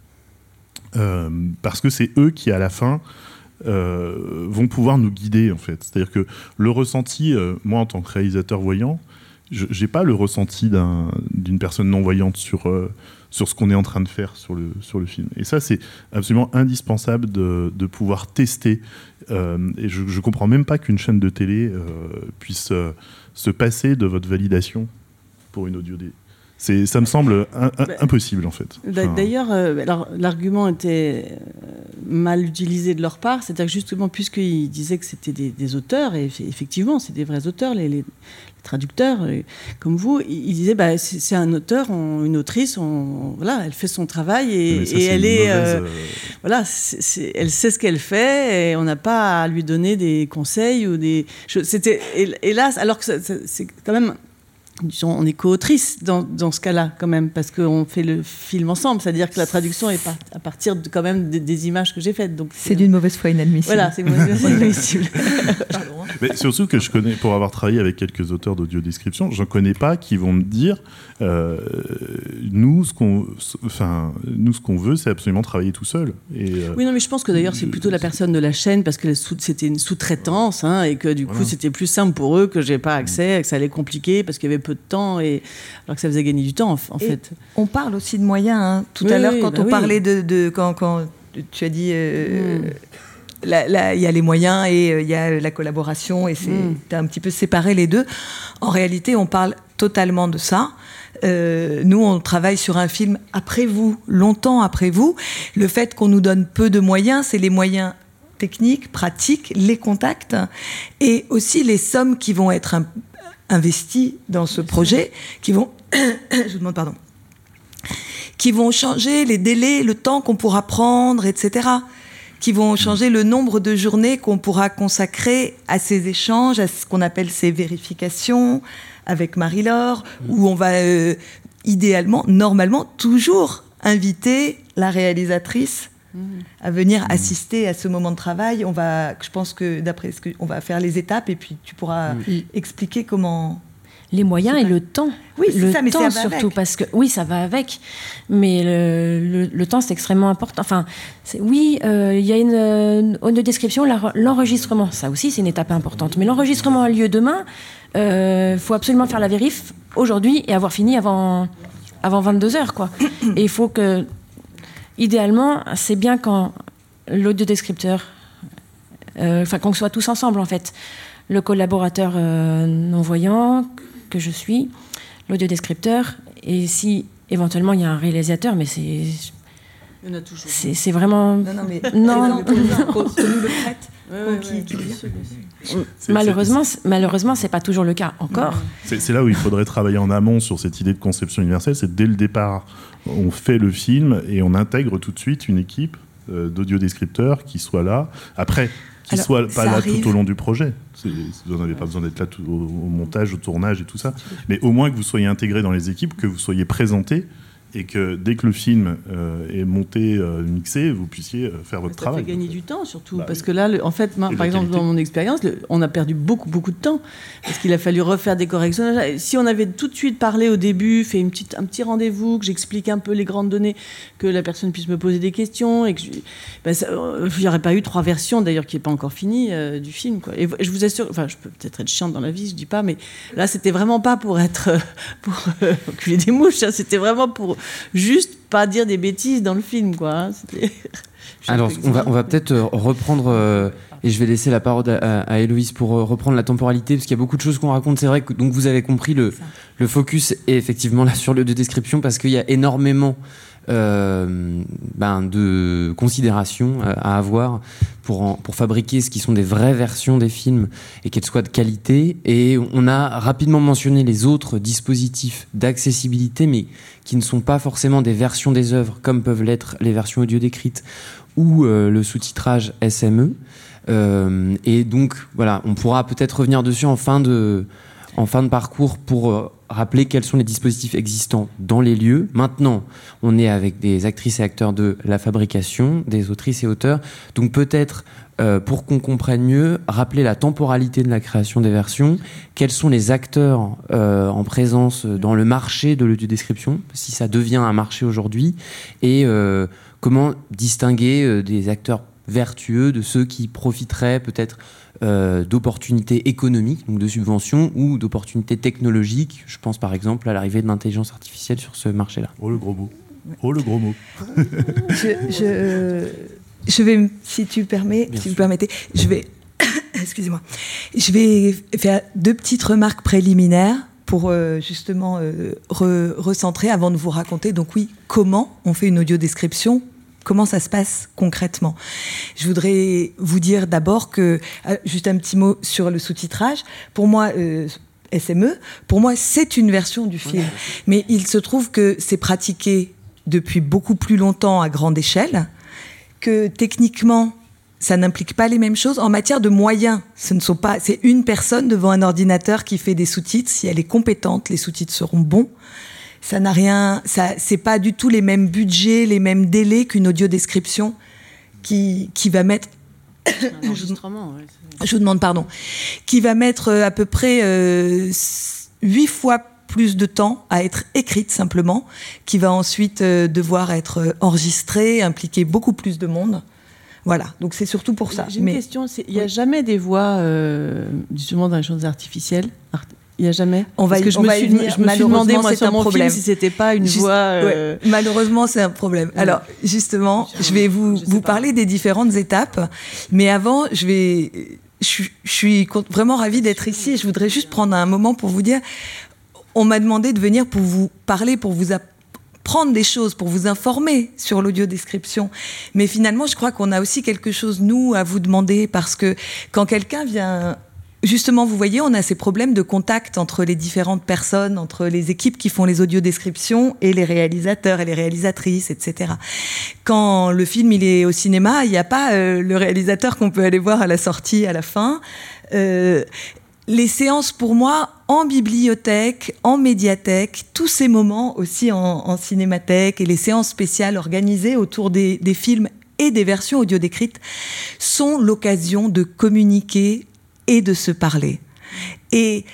Euh, parce que c'est eux qui, à la fin, euh, vont pouvoir nous guider, en fait. C'est-à-dire que le ressenti, euh, moi en tant que réalisateur voyant, je n'ai pas le ressenti d'un, d'une personne non-voyante sur... Euh, sur ce qu'on est en train de faire sur le, sur le film. Et ça, c'est absolument indispensable de, de pouvoir tester. Euh, et je ne comprends même pas qu'une chaîne de télé euh, puisse euh, se passer de votre validation pour une audio D. Ça me semble un, un, impossible, en fait. Enfin... D'ailleurs, euh, alors, l'argument était mal utilisé de leur part. C'est-à-dire que justement, puisqu'ils disaient que c'était des, des auteurs, et effectivement, c'est des vrais auteurs, les, les, les traducteurs, et, comme vous, ils disaient bah, c'est, c'est un auteur, on, une autrice, on, voilà, elle fait son travail et, ça, et elle est. Mauvaise, euh, voilà, c'est, c'est, elle sait ce qu'elle fait et on n'a pas à lui donner des conseils ou des. Je, c'était, hélas, alors que ça, ça, c'est quand même. On est co-autrice dans, dans ce cas-là, quand même, parce qu'on fait le film ensemble. C'est-à-dire que la traduction est par, à partir de, quand même des, des images que j'ai faites. Donc c'est, c'est d'une mauvaise foi inadmissible. Voilà, c'est d'une mauvaise foi inadmissible. Mais surtout que je connais, pour avoir travaillé avec quelques auteurs d'audio-description, j'en connais pas qui vont me dire euh, nous, ce qu'on, enfin, nous, ce qu'on veut, c'est absolument travailler tout seul. Et, euh, oui, non, mais je pense que d'ailleurs, c'est plutôt la personne de la chaîne, parce que c'était une sous-traitance, hein, et que du coup, voilà. C'était plus simple pour eux que j'ai pas accès, que ça allait compliquer, parce qu'il y avait peu de temps, et alors que ça faisait gagner du temps, en, en fait. On parle aussi de moyens, hein. Tout oui, à l'heure, quand bah on oui. parlait de, de quand, quand tu as dit, euh, mm. là, là, il y a les moyens et il euh, y a la collaboration, et c'est, mm. t'as un petit peu séparé les deux. En réalité, on parle totalement de ça. Euh, nous, on travaille sur un film après vous, longtemps après vous. Le fait qu'on nous donne peu de moyens, c'est les moyens techniques, pratiques, les contacts, et aussi les sommes qui vont être un, investis dans ce projet, qui vont, je vous demande pardon, qui vont changer les délais, le temps qu'on pourra prendre, et cetera, qui vont changer le nombre de journées qu'on pourra consacrer à ces échanges, à ce qu'on appelle ces vérifications avec Marie-Laure, mmh. où on va euh, idéalement, normalement, toujours inviter la réalisatrice mmh. à venir mmh. assister à ce moment de travail. On va, je pense que d'après ce que, on va faire les étapes et puis tu pourras mmh. expliquer comment. Les moyens et le temps. Oui, c'est le ça, mais temps ça va surtout avec. Parce que oui, ça va avec, mais le, le, le temps c'est extrêmement important. Enfin, c'est, oui, il euh, y a une, une audio description, la, l'enregistrement, ça aussi c'est une étape importante. Mais l'enregistrement a lieu demain. Il euh, faut absolument faire la vérif aujourd'hui et avoir fini avant avant vingt-deux heures, quoi. Et il faut que, idéalement, c'est bien quand l'audiodescripteur, enfin euh, qu'on soit tous ensemble en fait, le collaborateur euh, non-voyant que je suis, l'audiodescripteur, et si éventuellement il y a un réalisateur, mais c'est... Il y en a toujours. C'est, c'est vraiment... Non, non, mais... Non, non, qu'on nous le prête. Ouais, ouais, qui, ouais, qui bien sûr, bien sûr. C'est, malheureusement, c'est, malheureusement, c'est pas toujours le cas encore. C'est, c'est là où il faudrait travailler en amont sur cette idée de conception universelle. C'est dès le départ, on fait le film et on intègre tout de suite une équipe euh, d'audiodescripteurs qui soit là. Après, qui Alors, soit pas là arrive. tout au long du projet. C'est, vous n'avez pas besoin d'être là tout, au, au montage, au tournage et tout ça. Mais au moins que vous soyez intégrés dans les équipes, que vous soyez présentés. Et que dès que le film euh, est monté, euh, mixé, vous puissiez euh, faire votre ça travail. Ça fait gagner du temps, surtout. Bah, parce que là, le, en fait, ma, par exemple, qualité. Dans mon expérience, le, on a perdu beaucoup, beaucoup de temps. Parce qu'il a fallu refaire des corrections. Si on avait tout de suite parlé au début, fait une petite, un petit rendez-vous, que j'explique un peu les grandes données, que la personne puisse me poser des questions, et que je, ben ça, euh, il n'y aurait pas eu trois versions, d'ailleurs, qui n'est pas encore finie, euh, du film, quoi. Et je vous assure, enfin, je peux peut-être être chiante dans la vie, je ne dis pas, mais là, c'était vraiment pas pour être... pour euh, enculer des mouches, hein, c'était vraiment pour... juste pas dire des bêtises dans le film, quoi. Hein. Alors, on va, on va peut-être reprendre, euh, et je vais laisser la parole à, à Héloïse pour euh, reprendre la temporalité, parce qu'il y a beaucoup de choses qu'on raconte. C'est vrai que donc vous avez compris, le, le focus est effectivement là sur le de description, parce qu'il y a énormément euh, ben, de considérations à avoir pour, en, pour fabriquer ce qui sont des vraies versions des films et qu'elles soient de qualité. Et on a rapidement mentionné les autres dispositifs d'accessibilité, mais qui ne sont pas forcément des versions des œuvres, comme peuvent l'être les versions audio décrites ou euh, le sous-titrage S M E. Euh, et donc, voilà, on pourra peut-être revenir dessus en fin de, en fin de parcours pour euh, rappeler quels sont les dispositifs existants dans les lieux. Maintenant, on est avec des actrices et acteurs de la fabrication, des autrices et auteurs. Donc peut-être, euh, pour qu'on comprenne mieux, rappeler la temporalité de la création des versions, quels sont les acteurs euh, en présence dans le marché de l'audiodescription, si ça devient un marché aujourd'hui, et euh, comment distinguer euh, des acteurs vertueux de ceux qui profiteraient peut-être euh, d'opportunités économiques, donc de subventions, ou d'opportunités technologiques. Je pense par exemple à l'arrivée de l'intelligence artificielle sur ce marché-là. Oh le gros mot. Oh le gros mot. je, je, je vais, si tu permets, Bien si sûr. vous permettez, je vais, excusez-moi, je vais faire deux petites remarques préliminaires pour euh, justement euh, re, recentrer avant de vous raconter. Donc oui, comment on fait une audio description comment ça se passe concrètement. Je voudrais vous dire d'abord que, euh, juste un petit mot sur le sous-titrage, pour moi, euh, S M E, pour moi, c'est une version du film. Mais il se trouve que c'est pratiqué depuis beaucoup plus longtemps à grande échelle, que techniquement, ça n'implique pas les mêmes choses. En matière de moyens, ce ne sont pas, c'est une personne devant un ordinateur qui fait des sous-titres. Si elle est compétente, les sous-titres seront bons. Ça n'a rien, ça, c'est pas du tout les mêmes budgets, les mêmes délais qu'une audiodescription qui, qui va mettre. Un enregistrement, ouais, Je vous demande pardon. Qui va mettre à peu près euh, huit fois plus de temps à être écrite simplement, qui va ensuite euh, devoir être enregistrée, impliquer beaucoup plus de monde. Voilà, donc c'est surtout pour ça. J'ai une Mais... question, il n'y a oui. jamais des voix euh, justement dans les choses artificielles? Il n'y a jamais. On va, Parce que je on me va suis, venir. je me suis demandé moi c'est sur un mon problème. film si c'était pas une Juste, voix. Euh... Ouais, malheureusement, c'est un problème. Ouais. Alors justement, je, je vais vous je vous parler des différentes étapes, mais avant, je vais, je, je suis vraiment ravie d'être ici. Et je voudrais juste prendre un moment pour vous dire, on m'a demandé de venir pour vous parler, pour vous apprendre des choses, pour vous informer sur l'audiodescription. Mais finalement, je crois qu'on a aussi quelque chose nous à vous demander, parce que quand quelqu'un vient justement, vous voyez, on a ces problèmes de contact entre les différentes personnes, entre les équipes qui font les audiodescriptions et les réalisateurs et les réalisatrices, et cetera. Quand le film il est au cinéma, il n'y a pas euh, le réalisateur qu'on peut aller voir à la sortie, à la fin. Euh, les séances, pour moi, en bibliothèque, en médiathèque, tous ces moments aussi en, en cinémathèque et les séances spéciales organisées autour des, des films et des versions audio décrites sont l'occasion de communiquer et de se parler. Et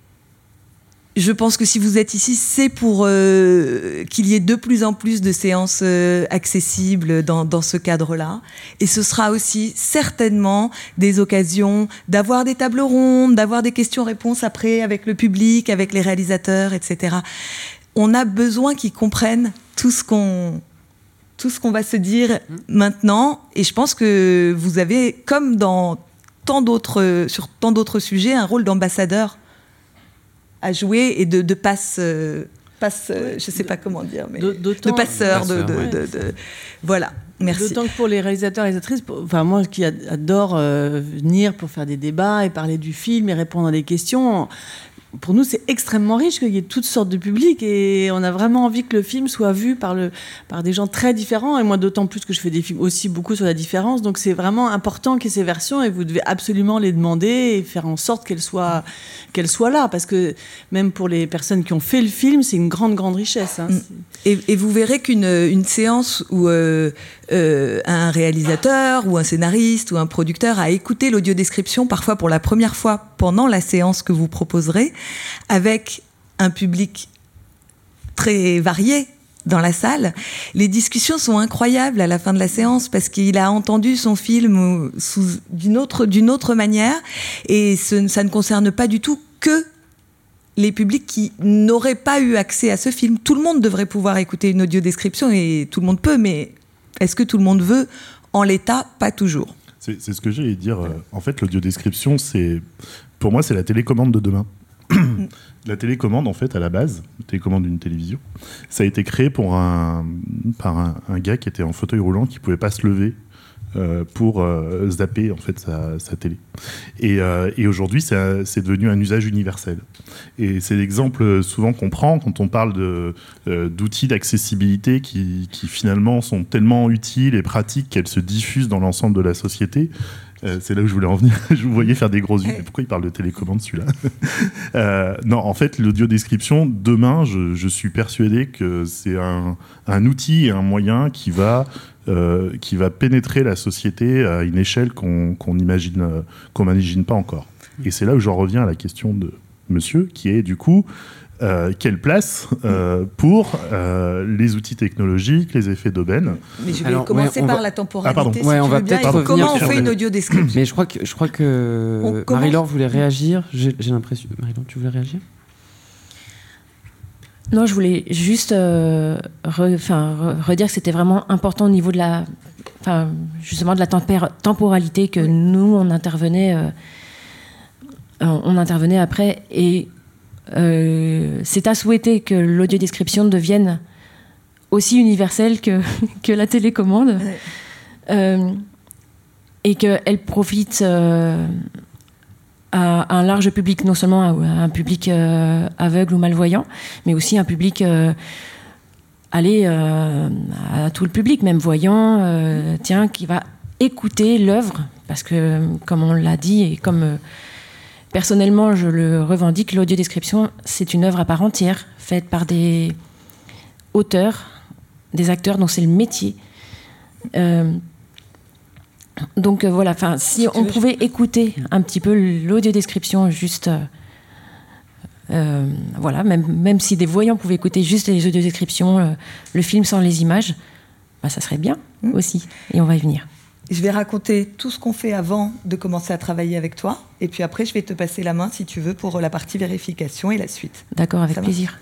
je pense que si vous êtes ici, c'est pour euh, qu'il y ait de plus en plus de séances euh, accessibles dans, dans ce cadre-là. Et ce sera aussi certainement des occasions d'avoir des tables rondes, d'avoir des questions-réponses après avec le public, avec les réalisateurs, et cetera. On a besoin qu'ils comprennent tout ce qu'on... tout ce qu'on va se dire mmh. maintenant. Et je pense que vous avez, comme dans tant d'autres, sur tant d'autres sujets, un rôle d'ambassadeur à jouer et de, de passe, euh, passe euh, je ne sais pas comment dire, mais de passeur, de, de, de, de, de, voilà. Merci. D'autant que pour les réalisateurs et réalisatrices, pour, enfin moi qui adore euh, venir pour faire des débats et parler du film et répondre à des questions, pour nous, c'est extrêmement riche qu'il y ait toutes sortes de publics et on a vraiment envie que le film soit vu par, le, par des gens très différents. Et moi, d'autant plus que je fais des films aussi beaucoup sur la différence. Donc, c'est vraiment important qu'il y ait ces versions et vous devez absolument les demander et faire en sorte qu'elles soient, qu'elles soient là. Parce que même pour les personnes qui ont fait le film, c'est une grande, grande richesse. Hein. Et, et vous verrez qu'une une séance où euh, euh, un réalisateur ou un scénariste ou un producteur a écouté l'audiodescription, parfois pour la première fois pendant la séance que vous proposerez, avec un public très varié dans la salle, les discussions sont incroyables à la fin de la séance parce qu'il a entendu son film sous, d'une autre, d'une autre manière et ce, ça ne concerne pas du tout que les publics qui n'auraient pas eu accès à ce film. Tout le monde devrait pouvoir écouter une audiodescription et tout le monde peut, mais est-ce que tout le monde veut? En l'état, pas toujours. C'est, c'est ce que j'allais dire. En fait, l'audiodescription, c'est, pour moi, c'est la télécommande de demain. La télécommande, en fait, à la base, la télécommande d'une télévision, ça a été créé pour un, par un, un gars qui était en fauteuil roulant, qui ne pouvait pas se lever euh, pour euh, zapper en fait, sa, sa télé. Et, euh, et aujourd'hui, ça, c'est devenu un usage universel. Et c'est l'exemple souvent qu'on prend quand on parle de, euh, d'outils d'accessibilité qui, qui finalement sont tellement utiles et pratiques qu'elles se diffusent dans l'ensemble de la société. Euh, c'est là où je voulais en venir. Je vous voyais faire des gros yeux. Mais pourquoi il parle de télécommande, celui-là? euh, Non, en fait, l'audiodescription, demain, je, je suis persuadé que c'est un, un outil et un moyen qui va, euh, qui va pénétrer la société à une échelle qu'on qu'on imagine, euh, qu'on n'imagine pas encore. Et c'est là où j'en reviens à la question de monsieur, qui est du coup... Euh, quelle place euh, pour euh, les outils technologiques, les effets d'aubaine? Mais je vais Alors, commencer ouais, par va... la temporalité. Ah, si ouais, on tu va veux bien. peut-être Comment on fait le... une audio-description? Mais je crois que, je crois que Marie-Laure voulait réagir. J'ai, j'ai l'impression. Marie-Laure, tu voulais réagir? Non, je voulais juste euh, re, re, redire que c'était vraiment important au niveau de la, justement de la tempér- temporalité que oui. nous on intervenait, euh, on intervenait après et Euh, c'est à souhaiter que l'audiodescription devienne aussi universelle que, que la télécommande. Ouais. Euh, et qu'elle profite euh, à un large public, non seulement à un public euh, aveugle ou malvoyant, mais aussi un public euh, allé euh, à tout le public, même voyant, euh, tiens, qui va écouter l'œuvre, parce que, comme on l'a dit, et comme euh, personnellement je le revendique, l'audiodescription, c'est une œuvre à part entière, faite par des auteurs, des acteurs dont c'est le métier. Euh, donc euh, voilà, enfin, si on pouvait écouter un petit peu l'audiodescription, juste, euh, euh, voilà, même, même si des voyants pouvaient écouter juste les audiodescriptions, euh, le film sans les images, bah, ça serait bien mmh. aussi, et on va y venir. Je vais raconter tout ce qu'on fait avant de commencer à travailler avec toi, et puis après je vais te passer la main si tu veux pour la partie vérification et la suite. D'accord, avec ça plaisir.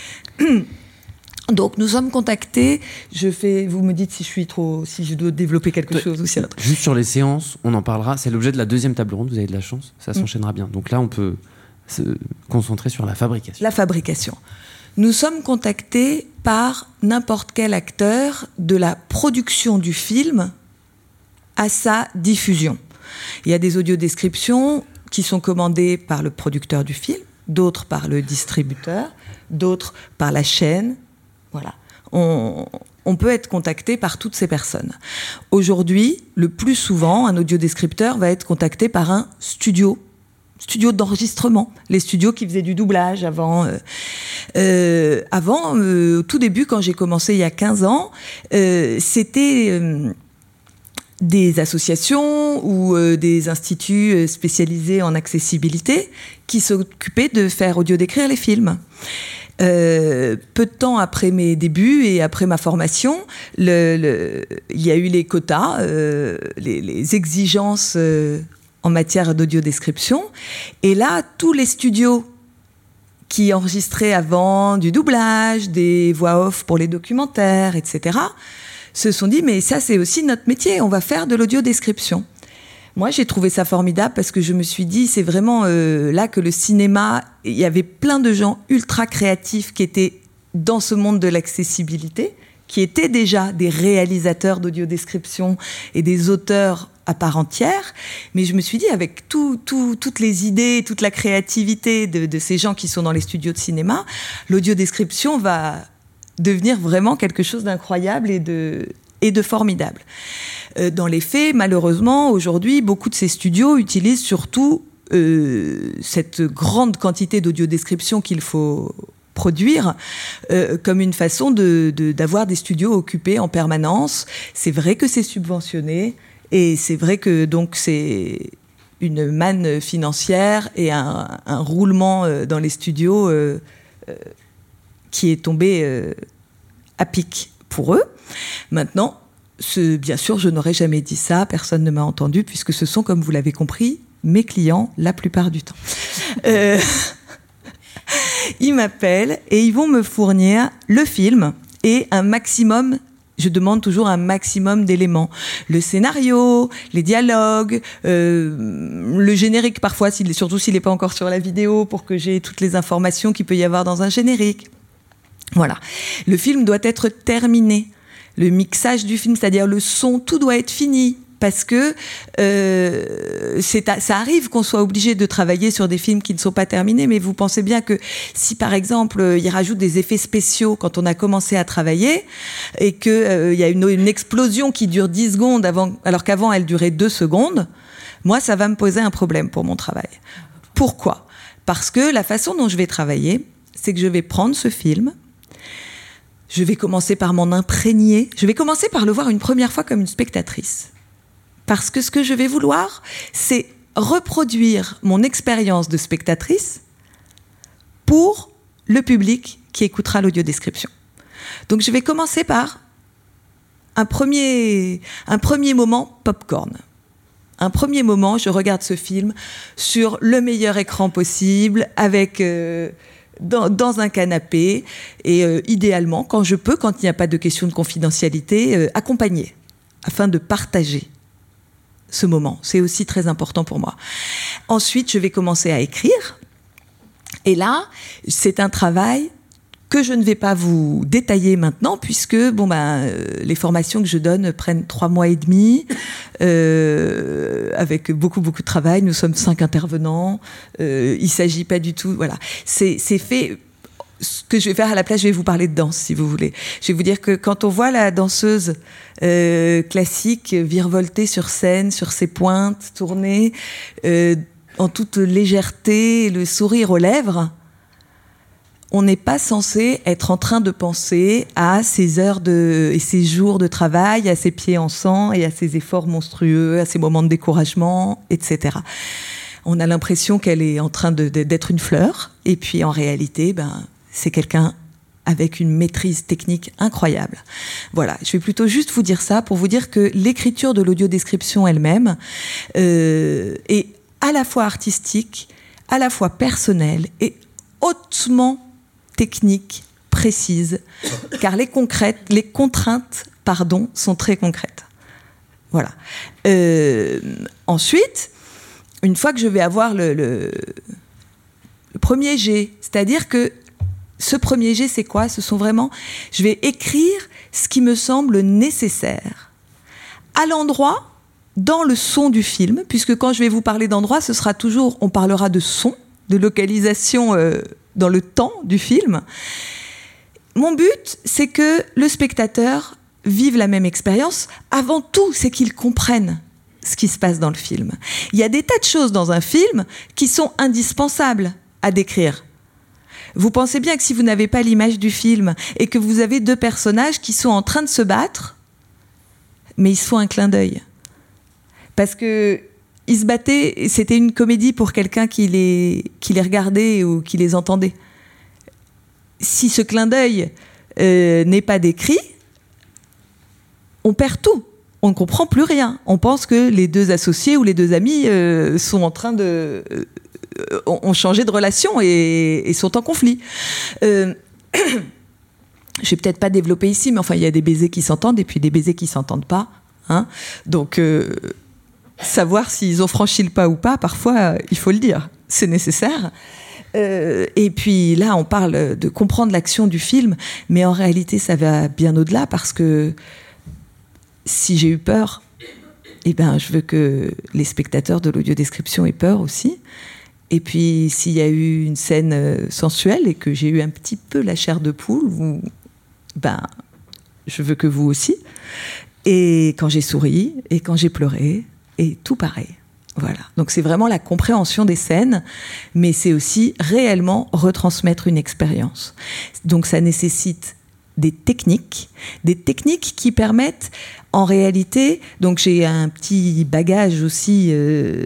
Donc nous sommes contactés. Je fais. Vous me dites si je suis trop, si je dois développer quelque de, chose ou si. Juste sur les séances, on en parlera. C'est l'objet de la deuxième table ronde. Vous avez de la chance, ça s'enchaînera bien. Donc là, on peut se concentrer sur la fabrication. La fabrication. Nous sommes contactés par n'importe quel acteur de la production du film à sa diffusion. Il y a des audiodescriptions qui sont commandées par le producteur du film, d'autres par le distributeur, d'autres par la chaîne. Voilà. On, on peut être contacté par toutes ces personnes. Aujourd'hui, le plus souvent, un audiodescripteur va être contacté par un studio, studio d'enregistrement. Les studios qui faisaient du doublage avant. Euh, euh, avant, euh, au tout début, quand j'ai commencé il y a quinze ans, euh, c'était euh, des associations ou euh, des instituts spécialisés en accessibilité qui s'occupaient de faire audio-décrire les films. Euh, peu de temps après mes débuts et après ma formation, le, le, il y a eu les quotas, euh, les, les exigences euh, en matière d'audiodescription. Et là, tous les studios qui enregistraient avant du doublage, des voix off pour les documentaires, et cetera, se sont dit, mais ça, c'est aussi notre métier, on va faire de l'audiodescription. Moi, j'ai trouvé ça formidable parce que je me suis dit, c'est vraiment euh, là que le cinéma, il y avait plein de gens ultra créatifs qui étaient dans ce monde de l'accessibilité, qui étaient déjà des réalisateurs d'audiodescription et des auteurs à part entière. Mais je me suis dit, avec tout, tout, toutes les idées, toute la créativité de, de ces gens qui sont dans les studios de cinéma, l'audiodescription va devenir vraiment quelque chose d'incroyable et de, et de formidable. Dans les faits, malheureusement, aujourd'hui, beaucoup de ces studios utilisent surtout euh, cette grande quantité d'audiodescription qu'il faut produire euh, comme une façon de, de, d'avoir des studios occupés en permanence. C'est vrai que c'est subventionné et c'est vrai que donc c'est une manne financière et un, un roulement euh, dans les studios euh, euh, qui est tombé euh, à pic pour eux. Maintenant, Ce, bien sûr, je n'aurais jamais dit ça, personne ne m'a entendu, puisque ce sont, comme vous l'avez compris, mes clients la plupart du temps. Euh, ils m'appellent et ils vont me fournir le film et un maximum, je demande toujours un maximum d'éléments. Le scénario, les dialogues, euh, le générique parfois, s'il, surtout s'il n'est pas encore sur la vidéo, pour que j'ai toutes les informations qu'il peut y avoir dans un générique. Voilà. Le film doit être terminé. Le mixage du film, c'est-à-dire le son, tout doit être fini. Parce que euh, c'est à, ça arrive qu'on soit obligé de travailler sur des films qui ne sont pas terminés, mais vous pensez bien que si, par exemple, euh, ils rajoutent des effets spéciaux quand on a commencé à travailler et qu'il euh, y a une, une explosion qui dure dix secondes, avant, alors qu'avant, elle durait deux secondes, moi, ça va me poser un problème pour mon travail. Pourquoi ? Parce que la façon dont je vais travailler, c'est que je vais prendre ce film. Je vais commencer par m'en imprégner. Je vais commencer par le voir une première fois comme une spectatrice. Parce que ce que je vais vouloir, c'est reproduire mon expérience de spectatrice pour le public qui écoutera l'audiodescription. Donc je vais commencer par un premier, un premier moment popcorn. Un premier moment, je regarde ce film sur le meilleur écran possible, avec... Euh, Dans, dans un canapé et euh, idéalement, quand je peux, quand il n'y a pas de question de confidentialité, euh, accompagné, afin de partager ce moment. C'est aussi très important pour moi. Ensuite, je vais commencer à écrire. Et là, c'est un travail que je ne vais pas vous détailler maintenant, puisque bon, ben, euh, les formations que je donne prennent trois mois et demi, euh, avec beaucoup, beaucoup de travail. Nous sommes cinq intervenants. Euh, il ne s'agit pas du tout... Voilà. C'est, c'est fait... Ce que je vais faire à la place, je vais vous parler de danse, si vous voulez. Je vais vous dire que quand on voit la danseuse euh, classique virevolter sur scène, sur ses pointes, tourner, euh, en toute légèreté, le sourire aux lèvres... On n'est pas censé être en train de penser à ces heures de, et ces jours de travail, à ces pieds en sang et à ces efforts monstrueux, à ces moments de découragement, et cetera. On a l'impression qu'elle est en train de, de, d'être une fleur, et puis en réalité, ben, c'est quelqu'un avec une maîtrise technique incroyable. Voilà, je vais plutôt juste vous dire ça pour vous dire que l'écriture de l'audiodescription elle-même euh, est à la fois artistique, à la fois personnelle et hautement technique, précise, car les, concrètes, les contraintes pardon, sont très concrètes. Voilà. Euh, ensuite, une fois que je vais avoir le, le, le premier jet, c'est-à-dire que ce premier jet, c'est quoi ? Ce sont vraiment... Je vais écrire ce qui me semble nécessaire. À l'endroit, dans le son du film, puisque quand je vais vous parler d'endroit, ce sera toujours... On parlera de son, de localisation... Euh, dans le temps du film. Mon but, c'est que le spectateur vive la même expérience. Avant tout, c'est qu'il comprenne ce qui se passe dans le film. Il y a des tas de choses dans un film qui sont indispensables à décrire. Vous pensez bien que si vous n'avez pas l'image du film et que vous avez deux personnages qui sont en train de se battre, mais ils se font un clin d'œil. Parce que ils se battaient, c'était une comédie pour quelqu'un qui les, qui les regardait ou qui les entendait. Si ce clin d'œil euh, n'est pas décrit, on perd tout. On ne comprend plus rien. On pense que les deux associés ou les deux amis euh, sont en train de... Euh, ont changé de relation et, et sont en conflit. Euh, je vais peut-être pas développer ici, mais enfin, il y a des baisers qui s'entendent et puis des baisers qui s'entendent pas. Hein. Donc... Euh, savoir s'ils ont franchi le pas ou pas, parfois, il faut le dire, c'est nécessaire. Euh, et puis là, on parle de comprendre l'action du film, mais en réalité, ça va bien au-delà, parce que si j'ai eu peur, eh ben, je veux que les spectateurs de l'audiodescription aient peur aussi. Et puis, s'il y a eu une scène sensuelle et que j'ai eu un petit peu la chair de poule, vous, ben, je veux que vous aussi. Et quand j'ai souri, et quand j'ai pleuré, et tout pareil. Voilà. Donc c'est vraiment la compréhension des scènes, mais c'est aussi réellement retransmettre une expérience. Donc ça nécessite des techniques, des techniques qui permettent en réalité, donc j'ai un petit bagage aussi euh,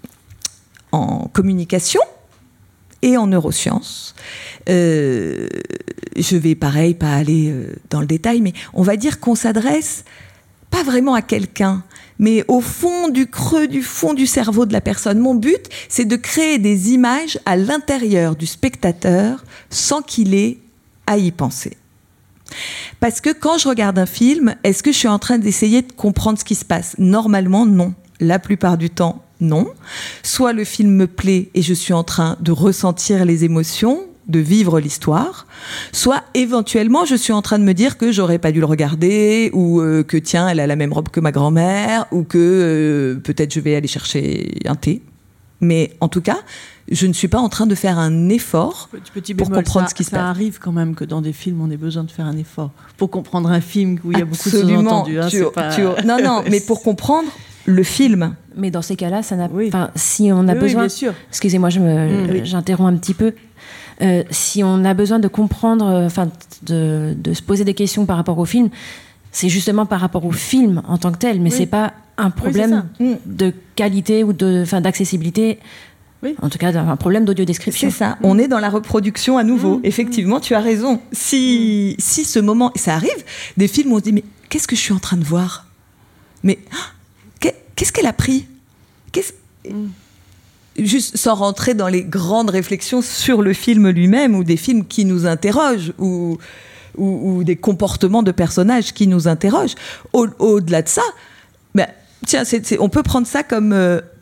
en communication et en neurosciences. Euh, je vais pareil pas aller euh, dans le détail, mais on va dire qu'on s'adresse pas vraiment à quelqu'un, mais au fond du creux, du fond du cerveau de la personne. Mon but, c'est de créer des images à l'intérieur du spectateur sans qu'il ait à y penser. Parce que quand je regarde un film, est-ce que je suis en train d'essayer de comprendre ce qui se passe ? Normalement, non. La plupart du temps, non. Soit le film me plaît et je suis en train de ressentir les émotions, de vivre l'histoire, soit éventuellement je suis en train de me dire que j'aurais pas dû le regarder, ou euh, que tiens, elle a la même robe que ma grand-mère, ou que euh, peut-être je vais aller chercher un thé. Mais en tout cas, je ne suis pas en train de faire un effort Petit, petit pour bémol, comprendre ça, ce qui se ça passe. Ça arrive quand même que dans des films, on ait besoin de faire un effort pour comprendre un film où il y a beaucoup de Absolument. sous-entendus. Hein, tu, c'est pas... tu, non, non, mais pour comprendre le film. Mais dans ces cas-là, ça n'a. Oui. Enfin, si on a Oui, besoin. oui, bien sûr. Excusez-moi, je me, Mmh, oui. j'interromps un petit peu. Euh, si on a besoin de comprendre, enfin, de, de se poser des questions par rapport au film, c'est justement par rapport au film en tant que tel, mais Oui. c'est pas un problème Oui, de qualité ou de, enfin, d'accessibilité. Oui. En tout cas, un problème d'audiodescription. C'est ça, on est dans la reproduction à nouveau. Mmh. Effectivement, tu as raison. Si, si ce moment, et ça arrive, des films où on se dit, mais qu'est-ce que je suis en train de voir ? Mais ah, qu'est-ce qu'elle a pris ? Qu'est-ce... Mmh. Juste sans rentrer dans les grandes réflexions sur le film lui-même, ou des films qui nous interrogent, ou, ou, ou des comportements de personnages qui nous interrogent. Au, au-delà de ça, ben, tiens, c'est, c'est, on peut prendre ça comme euh,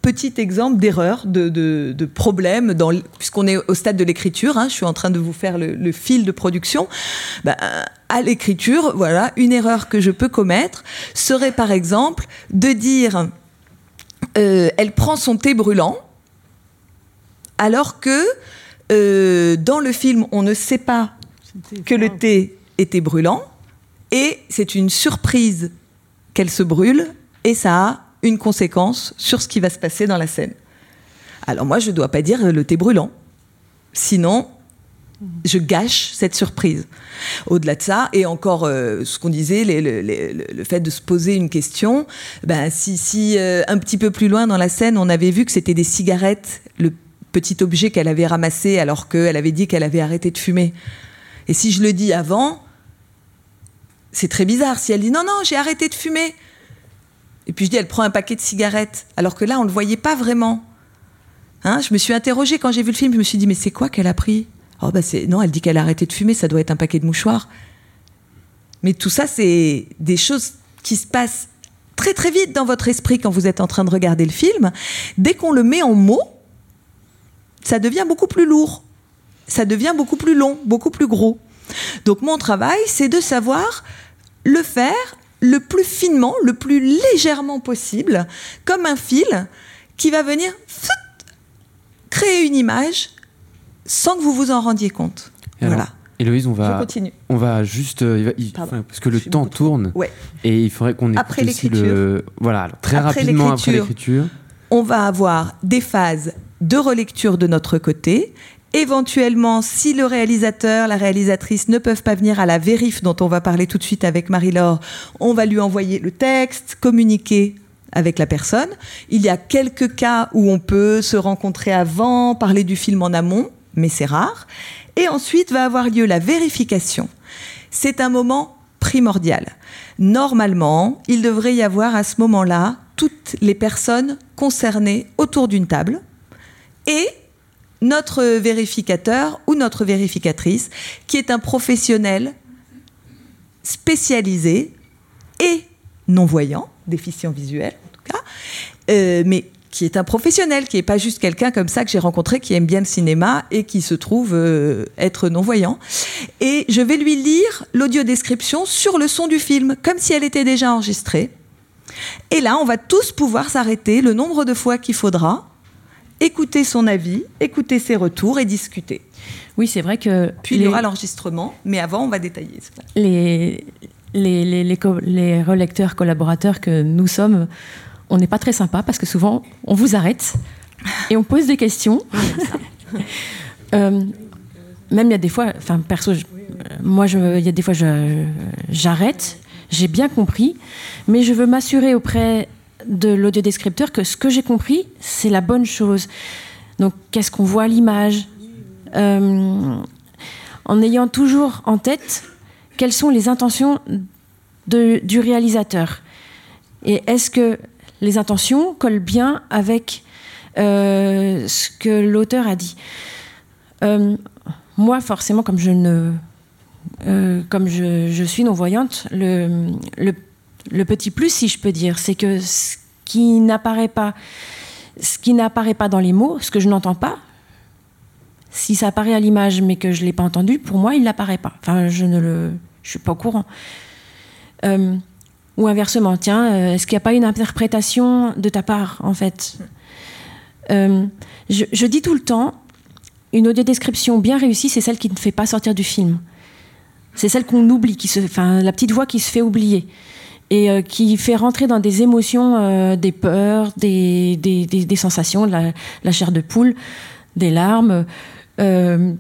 petit exemple d'erreur, de, de, de problème, dans, puisqu'on est au stade de l'écriture, hein, je suis en train de vous faire le, le fil de production. Ben, à l'écriture, voilà, une erreur que je peux commettre serait par exemple de dire euh, elle prend son thé brûlant, alors que euh, dans le film, on ne sait pas que le thé était brûlant, et c'est une surprise qu'elle se brûle, et ça a une conséquence sur ce qui va se passer dans la scène. Alors moi, je ne dois pas dire le thé brûlant, sinon je gâche cette surprise. Au-delà de ça, et encore euh, ce qu'on disait, les, les, les, le fait de se poser une question, ben, si, si euh, un petit peu plus loin dans la scène, on avait vu que c'était des cigarettes, le petit objet qu'elle avait ramassé alors qu'elle avait dit qu'elle avait arrêté de fumer. Et si je le dis avant, c'est très bizarre. Si elle dit « non, non, j'ai arrêté de fumer », et puis je dis « elle prend un paquet de cigarettes », alors que là, on ne le voyait pas vraiment. Hein, je me suis interrogée quand j'ai vu le film, je me suis dit « mais c'est quoi qu'elle a pris ?» Oh bah c'est... Non, elle dit qu'elle a arrêté de fumer, ça doit être un paquet de mouchoirs. Mais tout ça, c'est des choses qui se passent très très vite dans votre esprit quand vous êtes en train de regarder le film. Dès qu'on le met en mots, ça devient beaucoup plus lourd. Ça devient beaucoup plus long, beaucoup plus gros. Donc mon travail, c'est de savoir le faire le plus finement, le plus légèrement possible, comme un fil qui va venir créer une image sans que vous vous en rendiez compte. Et alors, voilà. Héloïse, on va, Je continue. on va juste, euh, il va, il, enfin, parce que le temps tourne, ouais. et il faudrait qu'on écoute après aussi l'écriture. le, voilà, alors, très après rapidement l'écriture, après l'écriture, on va avoir des phases de relecture de notre côté. Éventuellement, si le réalisateur, la réalisatrice ne peuvent pas venir à la vérif dont on va parler tout de suite avec Marie-Laure, on va lui envoyer le texte, communiquer avec la personne. Il y a quelques cas où on peut se rencontrer avant, parler du film en amont, mais c'est rare. Et ensuite va avoir lieu la vérification. C'est un moment primordial. Normalement, il devrait y avoir à ce moment-là toutes les personnes concernées autour d'une table et notre vérificateur ou notre vérificatrice qui est un professionnel spécialisé et non-voyant, déficient visuel en tout cas, euh, mais qui est un professionnel, qui n'est pas juste quelqu'un comme ça que j'ai rencontré, qui aime bien le cinéma et qui se trouve euh, être non-voyant. Et je vais lui lire l'audiodescription sur le son du film, comme si elle était déjà enregistrée. Et là, on va tous pouvoir s'arrêter le nombre de fois qu'il faudra, écouter son avis, écouter ses retours et discuter. Oui, c'est vrai que... Puis les... il y aura l'enregistrement, mais avant, on va détailler. Les, les, les, les, co- les relecteurs, collaborateurs que nous sommes, on n'est pas très sympa parce que souvent, on vous arrête et on pose des questions. euh, même il y a des fois, enfin perso, je, moi, je, il y a des fois, je, j'arrête, j'ai bien compris, mais je veux m'assurer auprès de l'audiodescripteur que ce que j'ai compris, c'est la bonne chose. Donc, qu'est-ce qu'on voit à l'image, euh, en ayant toujours en tête quelles sont les intentions de, du réalisateur. Et est-ce que les intentions collent bien avec euh, ce que l'auteur a dit. Euh, moi, forcément, comme je ne, euh, comme je, je suis non-voyante, le, le, le petit plus, si je peux dire, c'est que ce qui n'apparaît pas, ce qui n'apparaît pas dans les mots, ce que je n'entends pas, si ça apparaît à l'image, mais que je l'ai pas entendu, pour moi, il n'apparaît pas. Enfin, je ne le, je suis pas au courant. Euh, Ou inversement, tiens, euh, est-ce qu'il n'y a pas une interprétation de ta part, en fait ? euh, je, je dis tout le temps, une audiodescription bien réussie, c'est celle qui ne fait pas sortir du film. C'est celle qu'on oublie, qui se, enfin, la petite voix qui se fait oublier et euh, qui fait rentrer dans des émotions, euh, des peurs, des, des, des, des sensations, de la, la chair de poule, des larmes. Euh,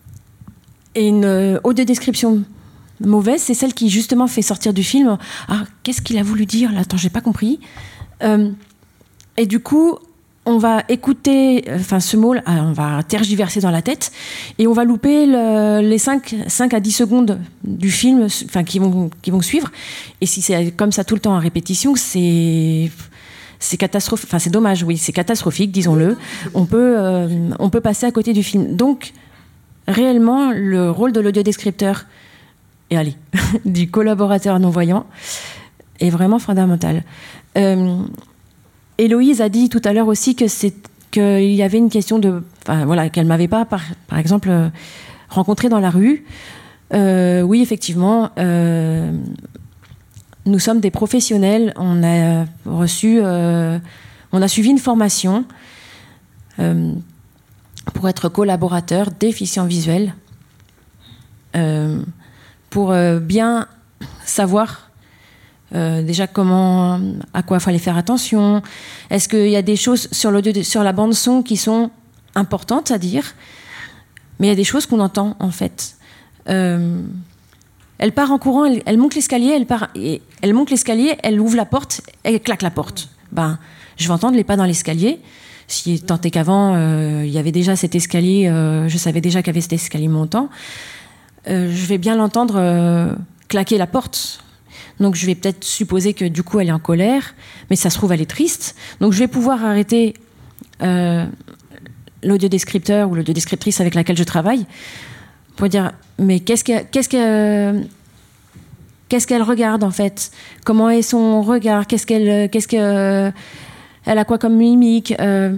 et une euh, audiodescription mauvaise, c'est celle qui justement fait sortir du film. Ah, qu'est-ce qu'il a voulu dire là ? Attends, j'ai pas compris. Euh, et du coup, on va écouter, enfin ce mot, on va tergiverser dans la tête et on va louper le, les cinq à dix secondes du film, enfin qui vont qui vont suivre. Et si c'est comme ça tout le temps en répétition, c'est c'est catastrophique. Enfin, c'est dommage, oui, c'est catastrophique, disons-le. On peut euh, on peut passer à côté du film. Donc réellement, le rôle de l'audiodescripteur et allez, du collaborateur non-voyant est vraiment fondamental. Euh, Héloïse a dit tout à l'heure aussi que c'est, qu'il y avait une question de... Enfin, voilà, qu'elle ne m'avait pas, par, par exemple, euh, rencontrée dans la rue. Euh, oui, effectivement, euh, nous sommes des professionnels. On a reçu... Euh, on a suivi une formation euh, pour être collaborateur déficient visuel, euh, pour euh, bien savoir euh, déjà comment, à quoi il fallait faire attention. Est-ce qu'il y a des choses sur, l'audio, sur la bande son qui sont importantes à dire, mais il y a des choses qu'on entend en fait. Euh, elle part en courant, elle, elle monte l'escalier, elle part, et elle monte l'escalier, elle ouvre la porte, elle claque la porte. Ben, je vais entendre les pas dans l'escalier. Si tant est qu'avant, euh, il y avait déjà cet escalier, euh, je savais déjà qu'il y avait cet escalier montant, euh, je vais bien l'entendre euh, claquer la porte. Donc je vais peut-être supposer que du coup elle est en colère, mais ça se trouve elle est triste. Donc je vais pouvoir arrêter euh, l'audiodescripteur ou l'audiodescriptrice avec laquelle je travaille pour dire mais qu'est-ce que, qu'est-ce que, qu'est-ce qu'elle regarde en fait, comment est son regard, qu'est-ce qu'elle, qu'est-ce que elle a quoi comme mimique. Euh...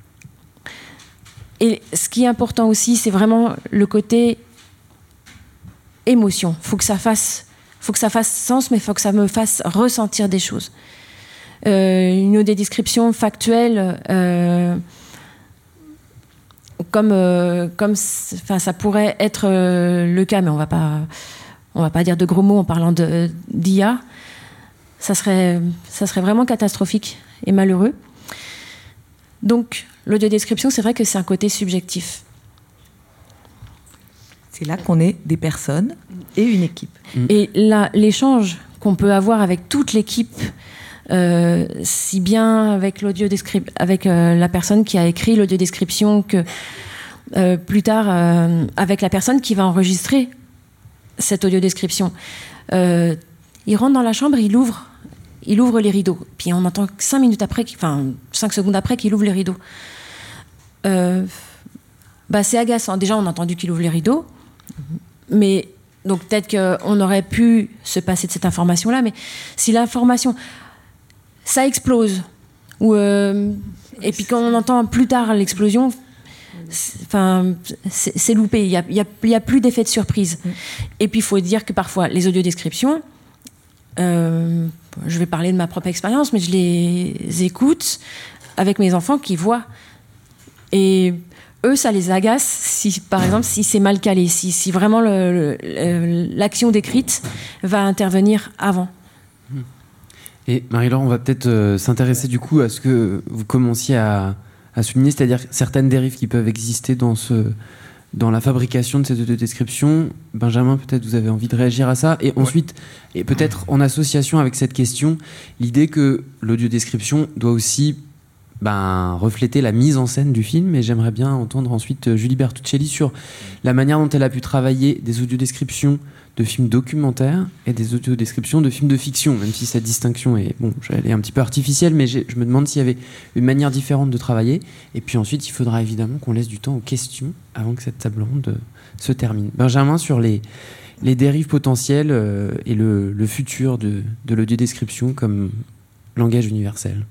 Et ce qui est important aussi, c'est vraiment le côté émotion. Faut que ça fasse, faut que ça fasse sens, mais faut que ça me fasse ressentir des choses. Euh, une audiodescription factuelle, euh, comme, euh, comme, enfin, ça pourrait être euh, le cas, mais on va pas, on va pas dire de gros mots en parlant de, d'I A. Ça serait, ça serait vraiment catastrophique et malheureux. Donc, l'audiodescription, c'est vrai que c'est un côté subjectif. C'est là qu'on est des personnes et une équipe. Et là, l'échange qu'on peut avoir avec toute l'équipe, euh, si bien avec l'audiodescrip- avec euh, la personne qui a écrit l'audiodescription que euh, plus tard euh, avec la personne qui va enregistrer cette audiodescription. Euh, il rentre dans la chambre, il ouvre Il ouvre les rideaux. Puis on entend cinq minutes après, enfin cinq secondes après qu'il ouvre les rideaux. Euh, bah c'est agaçant. Déjà, on a entendu qu'il ouvre les rideaux. Mais donc peut-être qu'on aurait pu se passer de cette information-là. Mais si l'information, ça explose, ou euh, et puis quand on entend plus tard l'explosion, enfin c'est, c'est loupé. Il y a, il y a, il y a plus d'effet de surprise. Et puis il faut dire que parfois les audiodescriptions. Euh, je vais parler de ma propre expérience, mais je les écoute avec mes enfants qui voient. Et eux, ça les agace, si, par exemple, si c'est mal calé, si, si vraiment le, le, l'action décrite va intervenir avant. Et Marie-Laure, on va peut-être euh, s'intéresser du coup à ce que vous commenciez à, à souligner, c'est-à-dire certaines dérives qui peuvent exister dans ce... dans la fabrication de cette audiodescription. Benjamin, peut-être vous avez envie de réagir à ça. Et ensuite, ouais. et peut-être en association avec cette question, l'idée que l'audiodescription doit aussi ben, refléter la mise en scène du film. Et j'aimerais bien entendre ensuite Julie Bertuccelli sur la manière dont elle a pu travailler des audiodescriptions de films documentaires et des audiodescriptions de films de fiction, même si cette distinction est, bon, elle est un petit peu artificielle, mais je me demande s'il y avait une manière différente de travailler. Et puis ensuite, il faudra évidemment qu'on laisse du temps aux questions avant que cette table ronde se termine. Benjamin, sur les, les dérives potentielles euh, et le, le futur de, de l'audiodescription comme langage universel.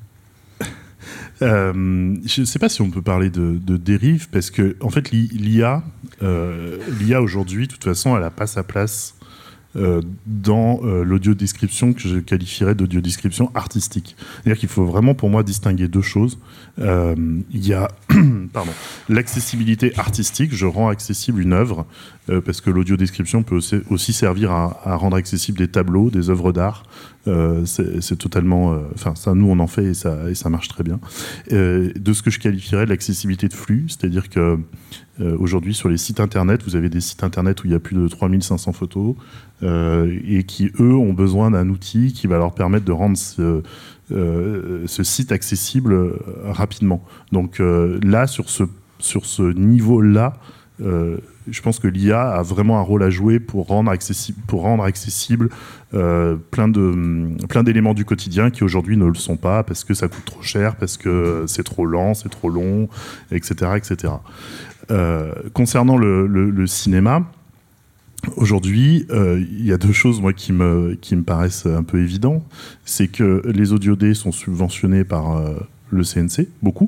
Euh, je ne sais pas si on peut parler de, de dérive, parce que en fait l'I A, euh, l'I A aujourd'hui, de toute façon, elle n'a pas sa place euh, dans euh, l'audiodescription que je qualifierais d'audiodescription artistique. C'est-à-dire qu'il faut vraiment, pour moi, distinguer deux choses. Euh, il y a pardon, l'accessibilité artistique, je rends accessible une œuvre, euh, parce que l'audiodescription peut aussi, aussi servir à, à rendre accessible des tableaux, des œuvres d'art. Euh, c'est, c'est totalement, enfin euh, ça, nous on en fait et ça, et ça marche très bien. Euh, de ce que je qualifierais de l'accessibilité de flux, c'est-à-dire que euh, aujourd'hui sur les sites internet, vous avez des sites internet où il y a plus de trois mille cinq cents photos euh, et qui eux ont besoin d'un outil qui va leur permettre de rendre ce, euh, ce site accessible euh, rapidement. Donc euh, là sur ce sur ce niveau-là. Euh, je pense que l'I A a vraiment un rôle à jouer pour rendre accessible, pour rendre accessible euh, plein, de, plein d'éléments du quotidien qui aujourd'hui ne le sont pas parce que ça coûte trop cher, parce que c'est trop lent, c'est trop long, et cetera et cetera. Euh, concernant le, le, le cinéma, Aujourd'hui, euh, il y a deux choses moi, qui, me, qui me paraissent un peu évidentes. C'est que les audiodés sont subventionnés par euh, le C N C, beaucoup.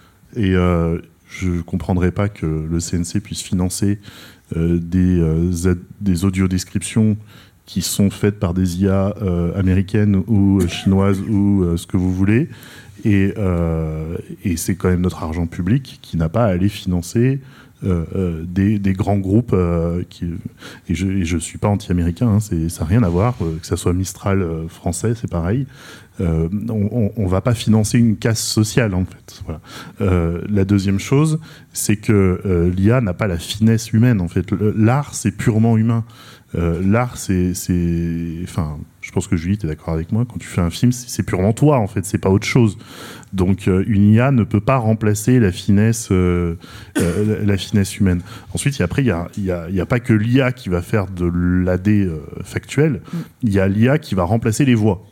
Et euh, je ne comprendrais pas que le C N C puisse financer euh, des, euh, des audiodescriptions qui sont faites par des I A euh, américaines ou chinoises ou euh, ce que vous voulez. Et, euh, et c'est quand même notre argent public qui n'a pas à aller financer euh, euh, des, des grands groupes. Euh, qui, et je ne suis pas anti-américain, hein, ça n'a rien à voir. Euh, que ça soit Mistral euh, français, c'est pareil. Euh, on ne va pas financer une casse sociale, en fait. Voilà. Euh, la deuxième chose, c'est que euh, l'I A n'a pas la finesse humaine. En fait. L'art, c'est purement humain. Euh, l'art, c'est, c'est, enfin, je pense que Julie, tu es d'accord avec moi. Quand tu fais un film, c'est, c'est purement toi, en fait. C'est pas autre chose. Donc, euh, une I A ne peut pas remplacer la finesse, euh, euh, la, la finesse humaine. Ensuite, après, il y a, y a, y a pas que l'I A qui va faire de l'A D euh, factuel. Il y a l'I A qui va remplacer les voix.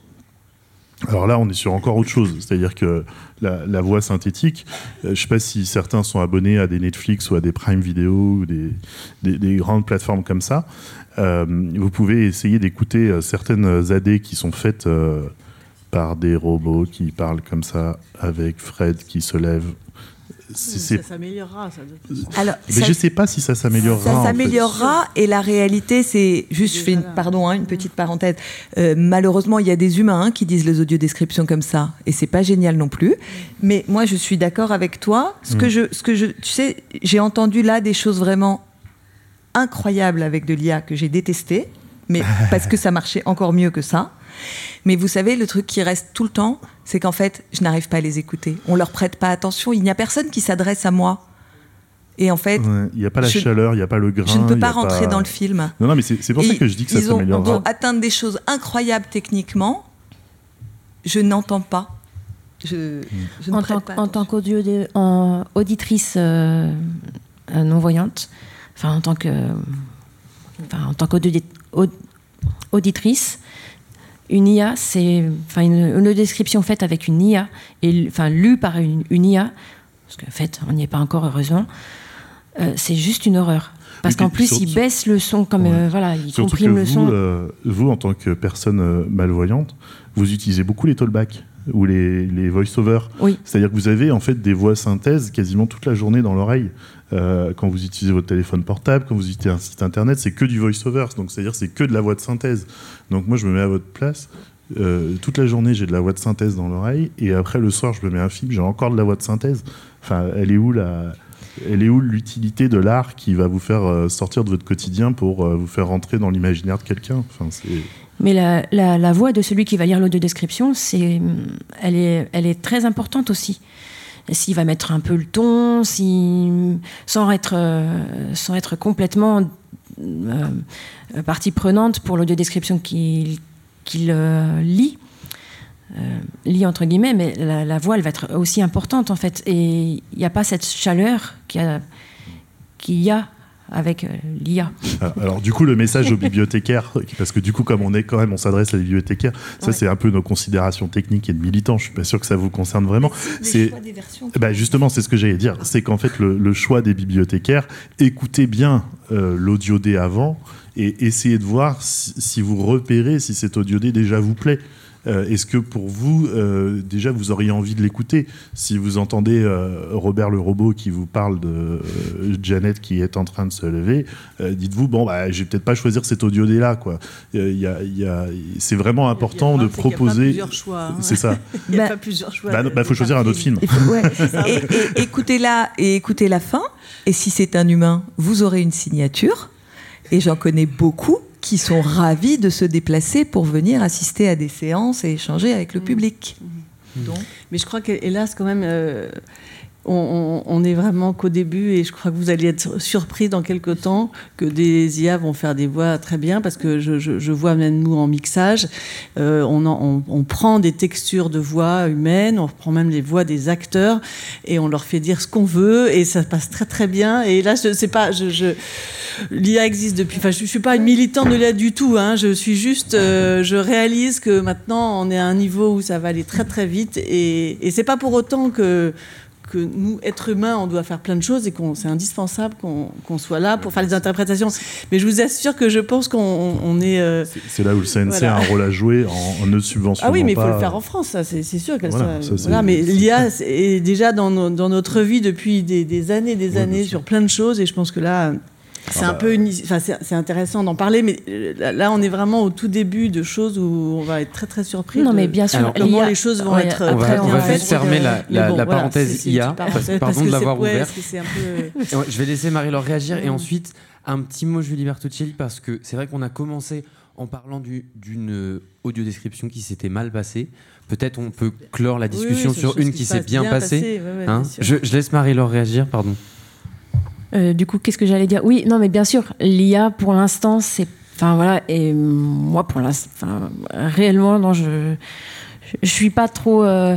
Alors là, on est sur encore autre chose, c'est-à-dire que la, la voix synthétique, euh, je ne sais pas si certains sont abonnés à des Netflix ou à des Prime Video ou des, des, des grandes plateformes comme ça. Euh, vous pouvez essayer d'écouter euh, certaines A D qui sont faites euh, par des robots qui parlent comme ça, avec Fred qui se lève. C'est, c'est... Ça s'améliorera, ça. Alors, mais ça, je ne sais pas si ça s'améliorera. Ça s'améliorera, en fait. Et la réalité, c'est juste, je fais une, pardon, hein, une petite parenthèse. Euh, malheureusement, il y a des humains hein, qui disent les audiodescriptions comme ça, et c'est pas génial non plus. Mais moi, je suis d'accord avec toi. Ce mmh. que je, ce que je, tu sais, j'ai entendu là des choses vraiment incroyables avec de l'I A que j'ai détesté, mais parce que ça marchait encore mieux que ça. Mais vous savez, le truc qui reste tout le temps, c'est qu'en fait, je n'arrive pas à les écouter. On leur prête pas attention. Il n'y a personne qui s'adresse à moi. Et en fait, ouais, il n'y a pas la je, chaleur, il n'y a pas le grain. Je ne peux pas rentrer pas... dans le film. Non, non, mais c'est, c'est pour et ça que je dis que ça s'améliorera. Ils ont atteint des choses incroyables techniquement. Je n'entends pas. Je, je ne en, prête tant, pas en tant qu'auditrice euh, non-voyante, enfin en tant que, enfin en tant qu'auditrice. Une I A, c'est enfin une, une description faite avec une I A et enfin lue par une, une I A, parce qu'en fait on n'y est pas encore heureusement. Euh, c'est juste une horreur. Parce qu'en plus surtout, il baisse le son comme ouais. euh, voilà, il surtout comprime que le vous, son. Euh, vous en tant que personne euh, malvoyante, vous utilisez beaucoup les talkbacks ou les, les voice-over. Oui. C'est-à-dire que vous avez en fait des voix synthèses quasiment toute la journée dans l'oreille. Euh, quand vous utilisez votre téléphone portable, quand vous utilisez un site internet, c'est que du voice-over. Donc c'est-à-dire c'est que de la voix de synthèse. Donc moi je me mets à votre place. Euh, toute la journée j'ai de la voix de synthèse dans l'oreille et après le soir je me mets un film, j'ai encore de la voix de synthèse. Enfin, elle est où la... Elle est où l'utilité de l'art qui va vous faire euh, sortir de votre quotidien pour euh, vous faire rentrer dans l'imaginaire de quelqu'un? Enfin, c'est... Mais la, la, la voix de celui qui va lire l'audiodescription, c'est, elle, est, elle est très importante aussi. S'il va mettre un peu le ton, si, sans, être, euh, sans être complètement euh, partie prenante pour l'audiodescription qu'il, qu'il euh, lit, euh, lit entre guillemets, mais la, la voix, elle va être aussi importante en fait. Et il n'y a pas cette chaleur qu'il y a, qu'il y a avec euh, l'I A. Alors du coup le message aux bibliothécaires, parce que du coup comme on est quand même, on s'adresse à des bibliothécaires, ça ouais. c'est un peu nos considérations techniques et de militants, je suis pas sûr que ça vous concerne vraiment. C'est, choix des versions bah, justement c'est ce que j'allais dire, c'est qu'en fait le, le choix des bibliothécaires, écoutez bien euh, l'audiodé avant et essayez de voir si, si vous repérez si cet audiodé déjà vous plaît. Euh, est-ce que pour vous, euh, déjà, vous auriez envie de l'écouter? Si vous entendez euh, Robert le robot qui vous parle de euh, Janet qui est en train de se lever, euh, dites-vous, bon, bah, je vais peut-être pas choisir cet audiodé-là, quoi. Euh, y a, y a, c'est vraiment important de proposer... Il n'y a pas plusieurs choix. Hein. C'est ça. Il n'y a bah, pas plusieurs choix. Bah, bah, faut choisir un autre film. Ouais. et, et, écoutez-la et écoutez la fin. Et si c'est un humain, vous aurez une signature. Et j'en connais beaucoup qui sont ravis de se déplacer pour venir assister à des séances et échanger avec le public. Mmh. Donc. Mais je crois qu'hélas, quand même, euh, on, on, on est vraiment qu'au début et je crois que vous allez être surpris dans quelques temps que des I A vont faire des voix très bien parce que je, je, je vois même nous en mixage, euh, on, en, on, on prend des textures de voix humaines, on reprend même les voix des acteurs et on leur fait dire ce qu'on veut et ça passe très très bien. Et là, je sais pas, je... je l'I A existe depuis. Enfin, je ne suis pas une militante de l'I A du tout. Hein. Je suis juste. Euh, je réalise que maintenant, on est à un niveau où ça va aller très très vite. Et, et c'est pas pour autant que que nous, êtres humains, on doit faire plein de choses et qu'on c'est indispensable qu'on, qu'on soit là pour faire les interprétations. Mais je vous assure que je pense qu'on on est. Euh, c'est, c'est là où le C N C voilà. a un rôle à jouer en, en ne subventionnant pas. Ah oui, mais il pas... faut le faire en France, ça, c'est, c'est sûr qu'elle voilà, soit. Ça, voilà, mais l'I A est déjà dans, nos, dans notre vie depuis des, des années, des oui, années sur plein de choses, et je pense que là. C'est ah un bah... peu, uni... enfin, c'est, c'est intéressant d'en parler, mais là, on est vraiment au tout début de choses où on va être très très surpris. Non, de... mais bien sûr, Alors, comment a... les choses vont ouais, être. On va, on va juste fermer de... la, la, bon, la voilà, parenthèse c'est, I A. c'est Pardon de l'avoir ouais, ouverte. C'est un peu... Je vais laisser Marie-Laure réagir et ensuite un petit mot Julie Bertuccelli, parce que c'est vrai qu'on a commencé en parlant du, d'une audiodescription qui s'était mal passée. Peut-être on peut clore la discussion oui, oui, sur une qui, qui s'est bien, bien passée. Passé, ouais, ouais, hein je, je laisse Marie-Laure réagir, pardon. Euh, du coup, qu'est-ce que j'allais dire ? Oui, non, mais bien sûr, l'I A, pour l'instant, c'est... Enfin, voilà, et moi, pour l'instant, enfin, réellement, non, je je suis pas trop... Euh,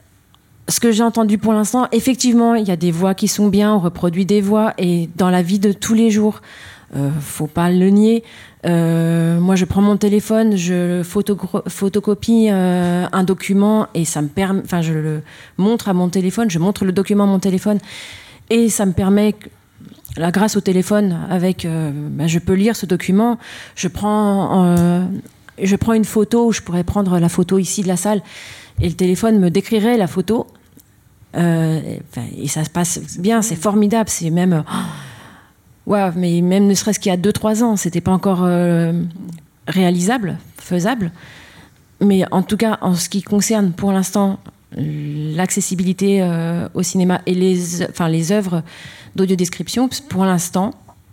ce que j'ai entendu pour l'instant, effectivement, il y a des voix qui sont bien, on reproduit des voix, et dans la vie de tous les jours, euh, faut pas le nier. Euh, moi, je prends mon téléphone, je photogra- photocopie euh, un document, et ça me permet... Enfin, je le montre à mon téléphone, je montre le document à mon téléphone, et ça me permet... Là, grâce au téléphone, avec, euh, bah, je peux lire ce document. Je prends, euh, je prends une photo. Je pourrais prendre la photo ici de la salle, et le téléphone me décrirait la photo. Euh, et, et ça se passe bien. C'est formidable. C'est même, oh, ouais, mais même ne serait-ce qu'il y a deux trois ans, c'était pas encore euh, réalisable, faisable. Mais en tout cas, en ce qui concerne pour l'instant l'accessibilité euh, au cinéma et les, enfin les œuvres d'audiodescription, pour l'instant,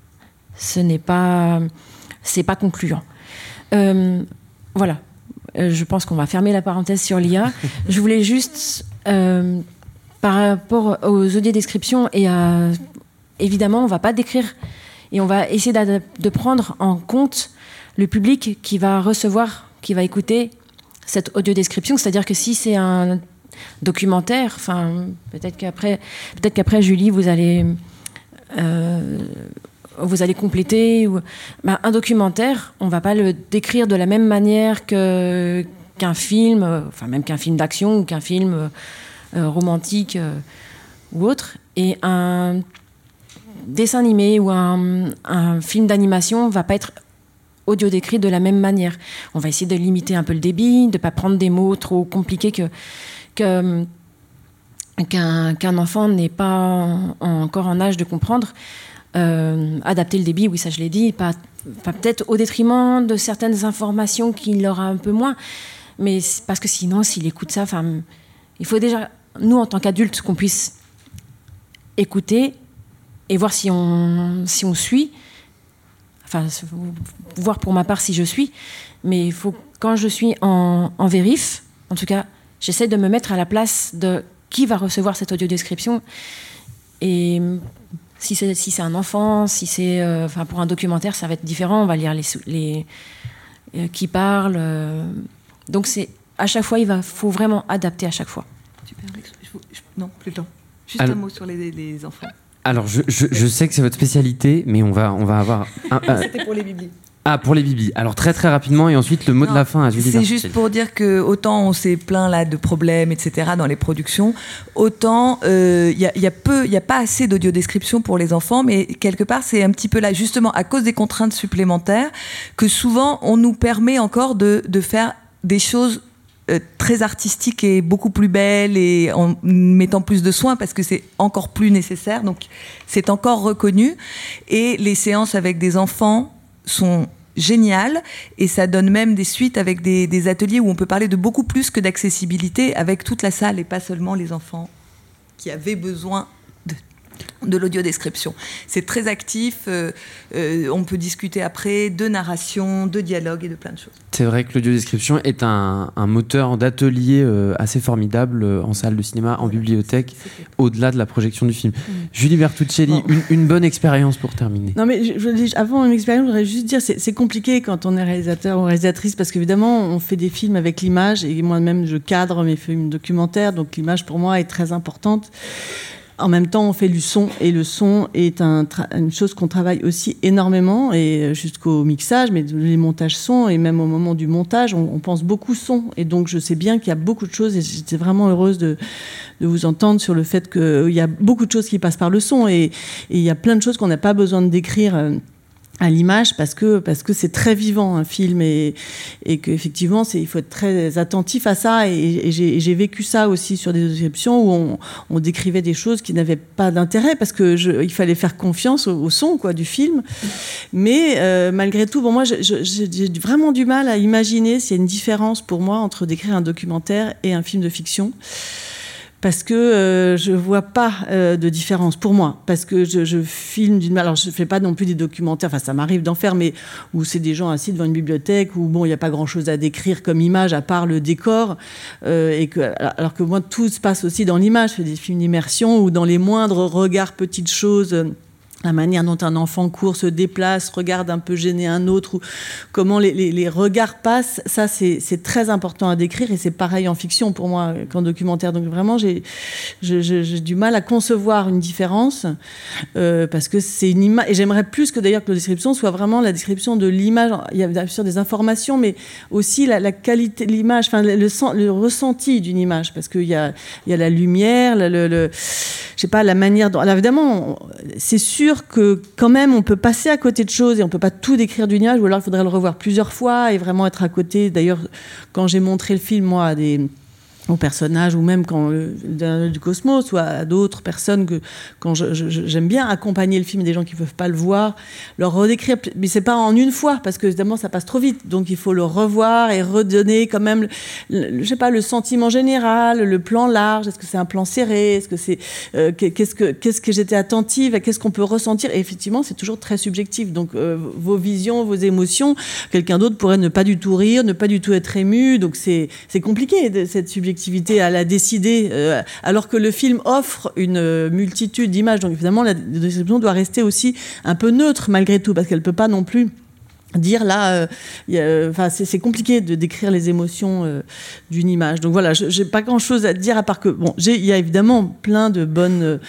ce n'est pas, c'est pas concluant. Euh, voilà. Euh, je pense qu'on va fermer la parenthèse sur l'I A. Je voulais juste, euh, par rapport aux audiodescriptions, et à, évidemment, on ne va pas décrire, et on va essayer de prendre en compte le public qui va recevoir, qui va écouter cette audiodescription. C'est-à-dire que si c'est un documentaire, enfin, peut-être qu'après, peut-être qu'après, Julie, vous allez... Euh, vous allez compléter ou... ben, un documentaire, on va pas le décrire de la même manière que, qu'un film, euh, enfin même qu'un film d'action ou qu'un film euh, romantique euh, ou autre. Et un dessin animé ou un, un film d'animation va pas être audio décrit de la même manière. On va essayer de limiter un peu le débit, de pas prendre des mots trop compliqués que, que Qu'un, qu'un enfant n'est pas en, encore en âge de comprendre. Euh, adapter le débit, oui, ça je l'ai dit, pas, pas peut-être au détriment de certaines informations qu'il aura un peu moins, mais parce que sinon, s'il écoute ça, il faut déjà, nous en tant qu'adultes, qu'on puisse écouter et voir si on, si on suit, enfin, voir pour ma part si je suis, mais il faut, quand je suis en, en vérif, en tout cas, j'essaie de me mettre à la place de qui va recevoir cette audiodescription. Et si c'est, si c'est un enfant, si c'est, euh, enfin, pour un documentaire, ça va être différent. On va lire les, les euh, qui parlent. Euh, donc c'est à chaque fois, il va, faut vraiment adapter à chaque fois. Super. Je, je, non, plus le temps. Juste alors, un mot sur les, les enfants. Alors, je, je, je sais que c'est votre spécialité, mais on va, on va avoir. Un, un... C'était pour les biblis. Ah, pour les bibis. Alors, très très rapidement, et ensuite le mot non, de la fin à Julie. C'est juste pour dire que autant on s'est plaint là de problèmes, et cetera dans les productions, autant il euh, y, y a peu, il y a pas assez d'audiodescription pour les enfants, mais quelque part c'est un petit peu là justement à cause des contraintes supplémentaires que souvent on nous permet encore de, de faire des choses euh, très artistiques et beaucoup plus belles et en mettant plus de soin parce que c'est encore plus nécessaire, donc c'est encore reconnu. Et les séances avec des enfants sont géniales et ça donne même des suites avec des, des ateliers où on peut parler de beaucoup plus que d'accessibilité avec toute la salle et pas seulement les enfants qui avaient besoin de, de l'audiodescription. C'est très actif, euh, euh, on peut discuter après de narration, de dialogue et de plein de choses. C'est vrai que l'audiodescription est un, un moteur d'atelier euh, assez formidable euh, en salle de cinéma, en bibliothèque, au-delà de la projection du film. Mmh. Julie Bertuccelli, bon. une, une bonne expérience pour terminer. Non mais je, je, avant une expérience, je voudrais juste dire, c'est, c'est compliqué quand on est réalisateur ou réalisatrice parce qu'évidemment, on fait des films avec l'image et moi-même, je cadre mes films documentaires, donc l'image pour moi est très importante. en même temps, on fait du son, et le son est un tra- une chose qu'on travaille aussi énormément, et jusqu'au mixage, mais les montages son, et même au moment du montage, on, on pense beaucoup son. Et donc, je sais bien qu'il y a beaucoup de choses, et j'étais vraiment heureuse de, de vous entendre sur le fait qu'il y a beaucoup de choses qui passent par le son, et il y a plein de choses qu'on n'a pas besoin de décrire euh, à l'image parce que parce que c'est très vivant un film, et et qu'effectivement c'est il faut être très attentif à ça, et, et j'ai, et j'ai vécu ça aussi sur des descriptions où on, on décrivait des choses qui n'avaient pas d'intérêt parce que je, il fallait faire confiance au, au son quoi du film, mais euh, malgré tout bon moi je, je, j'ai vraiment du mal à imaginer s'il y a une différence pour moi entre décrire un documentaire et un film de fiction. Parce que euh, je vois pas euh, de différence pour moi, parce que je, je filme d'une alors je fais pas non plus des documentaires, enfin ça m'arrive d'en faire, mais où c'est des gens assis devant une bibliothèque où bon il y a pas grand chose à décrire comme image à part le décor, euh, et que alors que moi tout se passe aussi dans l'image, je fais des films d'immersion où dans les moindres regards, petites choses. Euh, la manière dont un enfant court, se déplace, regarde un peu gêner un autre, ou comment les, les, les regards passent, ça c'est, c'est très important à décrire, et c'est pareil en fiction pour moi qu'en documentaire. Donc vraiment j'ai, je, je, j'ai du mal à concevoir une différence, euh, parce que c'est une image, et j'aimerais plus que d'ailleurs que la description soit vraiment la description de l'image. Il y a bien sûr des informations, mais aussi la, la qualité de l'image, enfin le, le, le ressenti d'une image, parce qu'il y a, il y a la lumière, le, le, le je sais pas, la manière dont... Alors évidemment, c'est sûr que quand même, on peut passer à côté de choses et on peut pas tout décrire d'une image, ou alors il faudrait le revoir plusieurs fois et vraiment être à côté. D'ailleurs, quand j'ai montré le film, moi, à des... aux personnages, ou même quand euh, du Cosmos, ou à d'autres personnes que quand je, je, j'aime bien accompagner le film, des gens qui peuvent pas le voir, leur redécrire, mais c'est pas en une fois parce que évidemment ça passe trop vite, donc il faut le revoir et redonner quand même, le, le, je sais pas, le sentiment général, le plan large. Est-ce que c'est un plan serré, est-ce que c'est euh, qu'est-ce que qu'est-ce que j'étais attentive à, qu'est-ce qu'on peut ressentir, et effectivement c'est toujours très subjectif. Donc euh, vos visions, vos émotions, quelqu'un d'autre pourrait ne pas du tout rire, ne pas du tout être ému, donc c'est c'est compliqué de, cette subjectivité à la décider, euh, alors que le film offre une euh, multitude d'images. Donc évidemment, la description doit rester aussi un peu neutre malgré tout, parce qu'elle ne peut pas non plus dire là, euh, enfin c'est, c'est compliqué de décrire les émotions euh, d'une image. Donc voilà, je, j'ai pas grand-chose à dire à part que bon, j'ai, il y a évidemment plein de bonnes. Euh,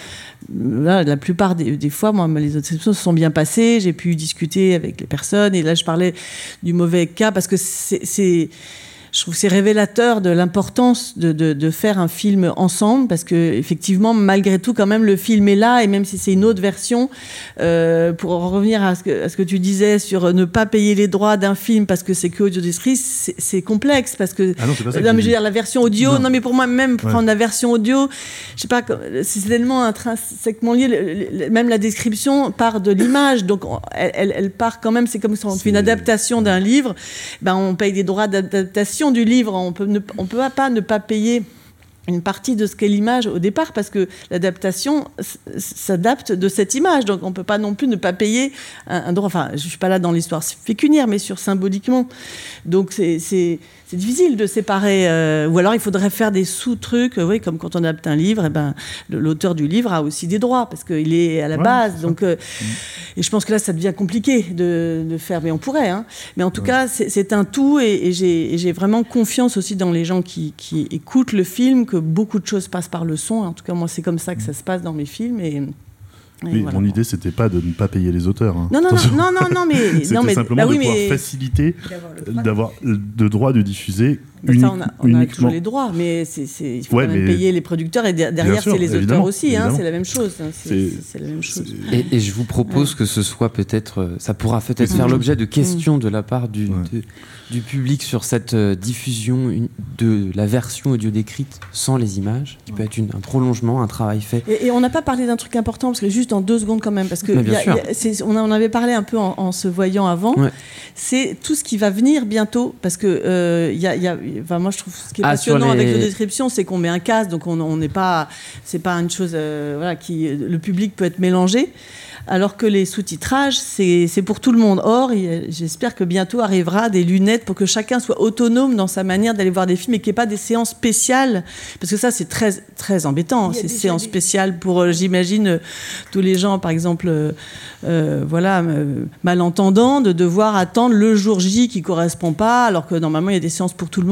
là, la plupart des, des fois, moi, les descriptions se sont bien passées. J'ai pu discuter avec les personnes, et là, je parlais du mauvais cas parce que c'est, c'est je trouve que c'est révélateur de l'importance de, de, de faire un film ensemble, parce que effectivement, malgré tout, quand même, le film est là, et même si c'est une autre version, euh, pour en revenir à ce, que, à ce que tu disais sur ne pas payer les droits d'un film parce que c'est que audio-description, c'est, c'est complexe, parce que ah non, c'est pas ça non, que mais je veux dire la version audio, non, non mais pour moi même prendre ouais. la version audio, je sais pas, c'est tellement intrinsèquement lié, le, le, même la description part de l'image, donc elle, elle, elle part quand même, c'est comme si on fait une adaptation d'un livre, ben on paye des droits d'adaptation du livre, on peut ne, on peut pas ne pas payer une partie de ce qu'est l'image au départ, parce que l'adaptation s- s'adapte de cette image, donc on peut pas non plus ne pas payer un, un droit. Enfin, je suis pas là dans l'histoire pécuniaire, mais sur symboliquement. Donc c'est, c'est, c'est difficile de séparer. Euh, ou alors il faudrait faire des sous-trucs, euh, oui, comme quand on adapte un livre, et ben l'auteur du livre a aussi des droits parce qu'il est à la ouais, base. Donc, euh, mmh. Et je pense que là ça devient compliqué de, de faire, mais on pourrait. Hein. Mais en tout ouais. cas, c'est, c'est un tout, et, et, j'ai, et j'ai vraiment confiance aussi dans les gens qui, qui écoutent le film, que beaucoup de choses passent par le son. En tout cas, moi, c'est comme ça que ça se passe dans mes films. Et, et oui, voilà. Mon idée, c'était pas de ne pas payer les auteurs. Hein. Non, non, non, non, non, mais c'était non, mais, simplement bah oui, de pouvoir mais... faciliter, d'avoir, d'avoir le droit de diffuser. Ça, unique, on a, on uniquement... a toujours les droits, mais c'est, c'est, il faut ouais, quand même mais... payer les producteurs, et derrière, sûr, c'est les auteurs aussi. Hein, c'est la même chose. Hein, c'est, c'est, c'est la même chose. Et, et je vous propose ouais. que ce soit peut-être, ça pourra peut-être mmh. faire l'objet de questions mmh. de la part du, ouais. de, du public sur cette euh, diffusion une, de la version audio décrite sans les images, qui ouais. peut être une, un prolongement, un travail fait. Et, et on n'a pas parlé d'un truc important, parce que juste en deux secondes quand même, parce que y a, y a, c'est, on en avait parlé un peu en, en se voyant avant. Ouais. C'est tout ce qui va venir bientôt, parce que euh, y a, y a, enfin, moi je trouve ce qui est ah, passionnant les... avec la description, c'est qu'on met un casque, donc on n'est pas, c'est pas une chose, euh, voilà, qui le public peut être mélangé. Alors que les sous-titrages, c'est, c'est pour tout le monde. Or, j'espère que bientôt arrivera des lunettes pour que chacun soit autonome dans sa manière d'aller voir des films, et qu'il n'y ait pas des séances spéciales, parce que ça, c'est très, très embêtant, ces séances des... spéciales pour, euh, j'imagine, euh, tous les gens, par exemple, euh, euh, voilà, malentendants, de devoir attendre le jour J qui ne correspond pas, alors que normalement, il y a des séances pour tout le monde.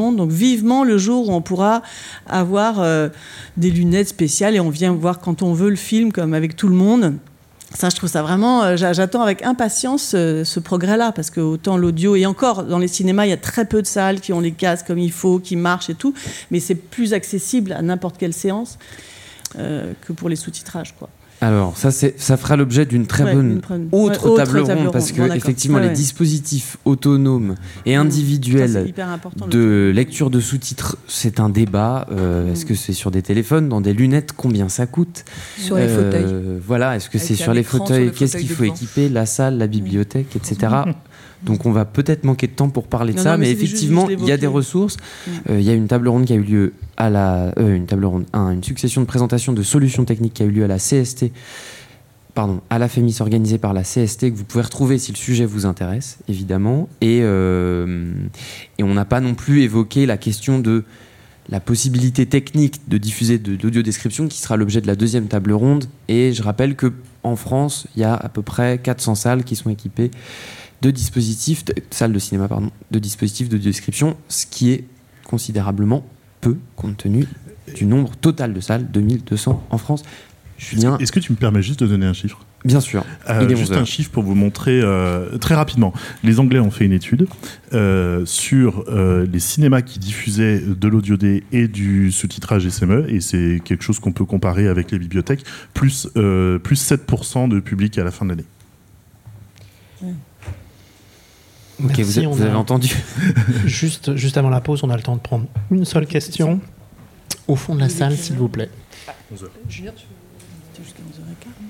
monde. Donc vivement le jour où on pourra avoir euh, des lunettes spéciales et on vient voir quand on veut le film, comme avec tout le monde. Ça, je trouve ça vraiment... Euh, j'attends avec impatience euh, ce progrès-là, parce que autant l'audio... Et encore, dans les cinémas, il y a très peu de salles qui ont les casques comme il faut, qui marchent et tout, mais c'est plus accessible à n'importe quelle séance euh, que pour les sous-titrages, quoi. Alors, ça, c'est, ça fera l'objet d'une très ouais, bonne pre... autre, ouais, table, autre table ronde, ronde, parce que, bon, effectivement, ouais, les ouais. dispositifs autonomes et individuels ça, c'est hyper important, de lecture de sous-titres, c'est un débat. Euh, mmh. Est-ce que c'est sur des téléphones, dans des lunettes, combien ça coûte ? Sur euh, les fauteuils. Voilà, est-ce que Avec c'est sur les fauteuils, sur qu'est-ce qu'il faut devant. équiper, la salle, la bibliothèque, et cetera. Donc on va peut-être manquer de temps pour parler de non, ça, non, mais, mais effectivement, il y a des ressources. Il mmh. euh, y a une table ronde qui a eu lieu à la... Euh, une table ronde, un, une succession de présentations de solutions techniques qui a eu lieu à la C S T, pardon, à la Fémis organisée par la C S T, que vous pouvez retrouver si le sujet vous intéresse, évidemment. Et, euh, et on n'a pas non plus évoqué la question de la possibilité technique de diffuser de, d'audio-description, qui sera l'objet de la deuxième table ronde. Et je rappelle qu'en France, il y a à peu près quatre cents salles qui sont équipées de dispositifs, de, salles de cinéma, pardon, de dispositifs d'audio-description, ce qui est considérablement peu, compte tenu du nombre total de salles, deux mille deux cents en France. Julien... Est-ce que tu me permets juste de donner un chiffre ? Bien sûr. Euh, juste un chiffre pour vous montrer euh, très rapidement. Les Anglais ont fait une étude euh, sur euh, les cinémas qui diffusaient de l'audio D et du sous-titrage S M E, et c'est quelque chose qu'on peut comparer avec les bibliothèques, plus, euh, plus sept pour cent de public à la fin de l'année. Mmh. Ok, Merci, vous, avez, vous avez entendu. juste, juste avant la pause, on a le temps de prendre une seule question. Au fond de la salle, s'il vous plaît. onze heures. Julien, tu veux jusqu'à onze heures quinze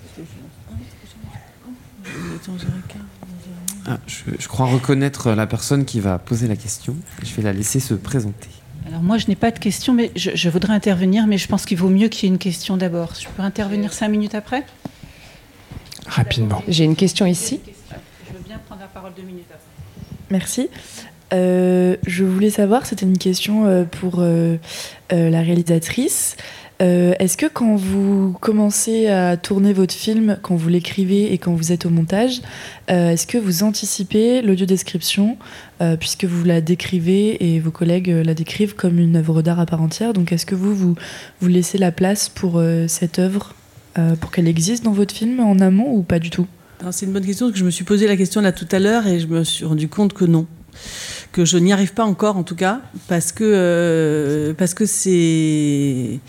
ah, je, je crois reconnaître la personne qui va poser la question. Je vais la laisser se présenter. Alors moi, je n'ai pas de question, mais je, je voudrais intervenir, mais je pense qu'il vaut mieux qu'il y ait une question d'abord. Je peux intervenir cinq minutes après ? Rapidement. J'ai une question ici. Je veux bien prendre la parole deux minutes après. Merci. Euh, je voulais savoir, c'était une question euh, pour euh, euh, la réalisatrice. Euh, est-ce que quand vous commencez à tourner votre film, quand vous l'écrivez et quand vous êtes au montage, euh, est-ce que vous anticipez l'audiodescription euh, puisque vous la décrivez et vos collègues la décrivent comme une œuvre d'art à part entière ? Donc est-ce que vous, vous, vous laissez la place pour euh, cette œuvre, euh, pour qu'elle existe dans votre film en amont ou pas du tout ? Alors, c'est une bonne question, parce que je me suis posé la question là tout à l'heure et je me suis rendu compte que non. Que je n'y arrive pas encore, en tout cas, parce que, euh, parce que c'est...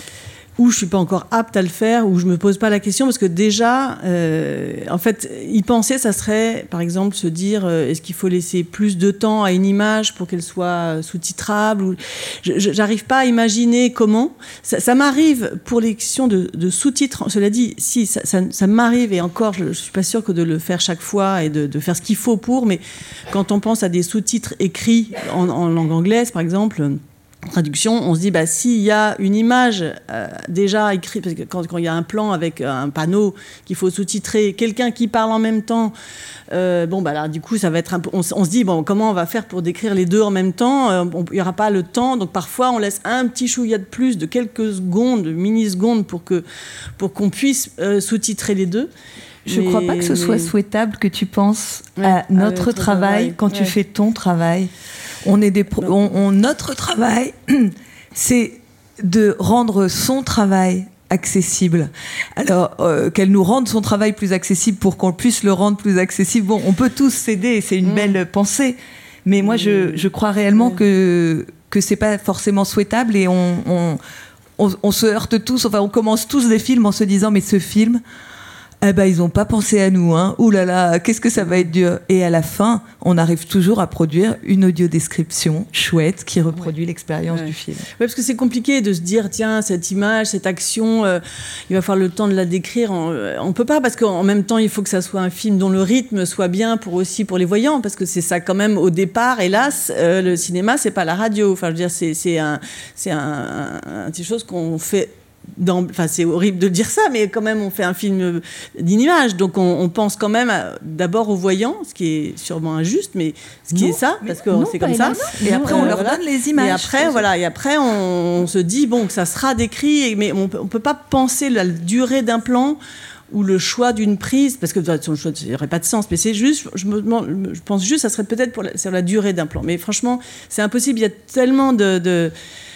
ou je suis pas encore apte à le faire, ou je me pose pas la question, parce que déjà, euh, en fait, y penser, ça serait, par exemple, se dire, euh, est-ce qu'il faut laisser plus de temps à une image pour qu'elle soit sous-titrable ou... je, je, J'arrive pas à imaginer comment. Ça, ça m'arrive pour les questions de, de sous-titres. Cela dit, si, ça, ça, ça m'arrive, et encore, je, je suis pas sûre que de le faire chaque fois et de, de faire ce qu'il faut pour, mais quand on pense à des sous-titres écrits en, en langue anglaise, par exemple, traduction, on se dit, bah, s'il y a une image euh, déjà écrite, parce que quand, quand il y a un plan avec un panneau qu'il faut sous-titrer, quelqu'un qui parle en même temps, euh, bon, bah là, du coup, ça va être un peu, on, on se dit, bon, comment on va faire pour décrire les deux en même temps ? euh, Il n'y aura pas le temps, donc parfois, on laisse un petit chouïa de plus, de quelques secondes, millisecondes, pour, que, pour qu'on puisse euh, sous-titrer les deux. Je ne crois pas que ce mais... soit souhaitable que tu penses ouais, à notre à travail, travail quand ouais. tu fais ton travail. On est des pro- on, on, notre travail, c'est de rendre son travail accessible. Alors, euh, qu'elle nous rende son travail plus accessible pour qu'on puisse le rendre plus accessible. Bon, on peut tous s'aider, c'est une mmh. belle pensée. Mais moi, mmh. je, je crois réellement mmh. que, que ce n'est pas forcément souhaitable et on, on, on, on se heurte tous, enfin, on commence tous des films en se disant « mais ce film... » Eh ben, ils n'ont pas pensé à nous, hein. Ouh là là, qu'est-ce que ça va être dur. Et à la fin, on arrive toujours à produire une audio-description chouette qui reproduit ouais. l'expérience ouais. du film. Oui, parce que c'est compliqué de se dire, tiens, cette image, cette action, euh, il va falloir le temps de la décrire. On ne peut pas, parce qu'en même temps, il faut que ça soit un film dont le rythme soit bien pour aussi pour les voyants, parce que c'est ça quand même au départ. Hélas, euh, le cinéma, c'est pas la radio. Enfin, je veux dire, c'est, c'est un, c'est un, un, un, une chose qu'on fait. Dans, enfin, c'est horrible de dire ça, mais quand même, on fait un film d'une image, donc on, on pense quand même à, d'abord aux voyants, ce qui est sûrement injuste, mais ce qui non, est ça, parce que non, c'est comme ça. Et non, après, on euh, leur voilà. donne les images. Et après, voilà, et après, on, on se dit bon, que ça sera décrit, mais on, on peut pas penser la durée d'un plan ou le choix d'une prise, parce que de toute façon, le choix n'aurait pas de sens, mais c'est juste, je, me, je pense juste, ça serait peut-être pour la, sur la durée d'un plan. Mais franchement, c'est impossible, il y a tellement de... de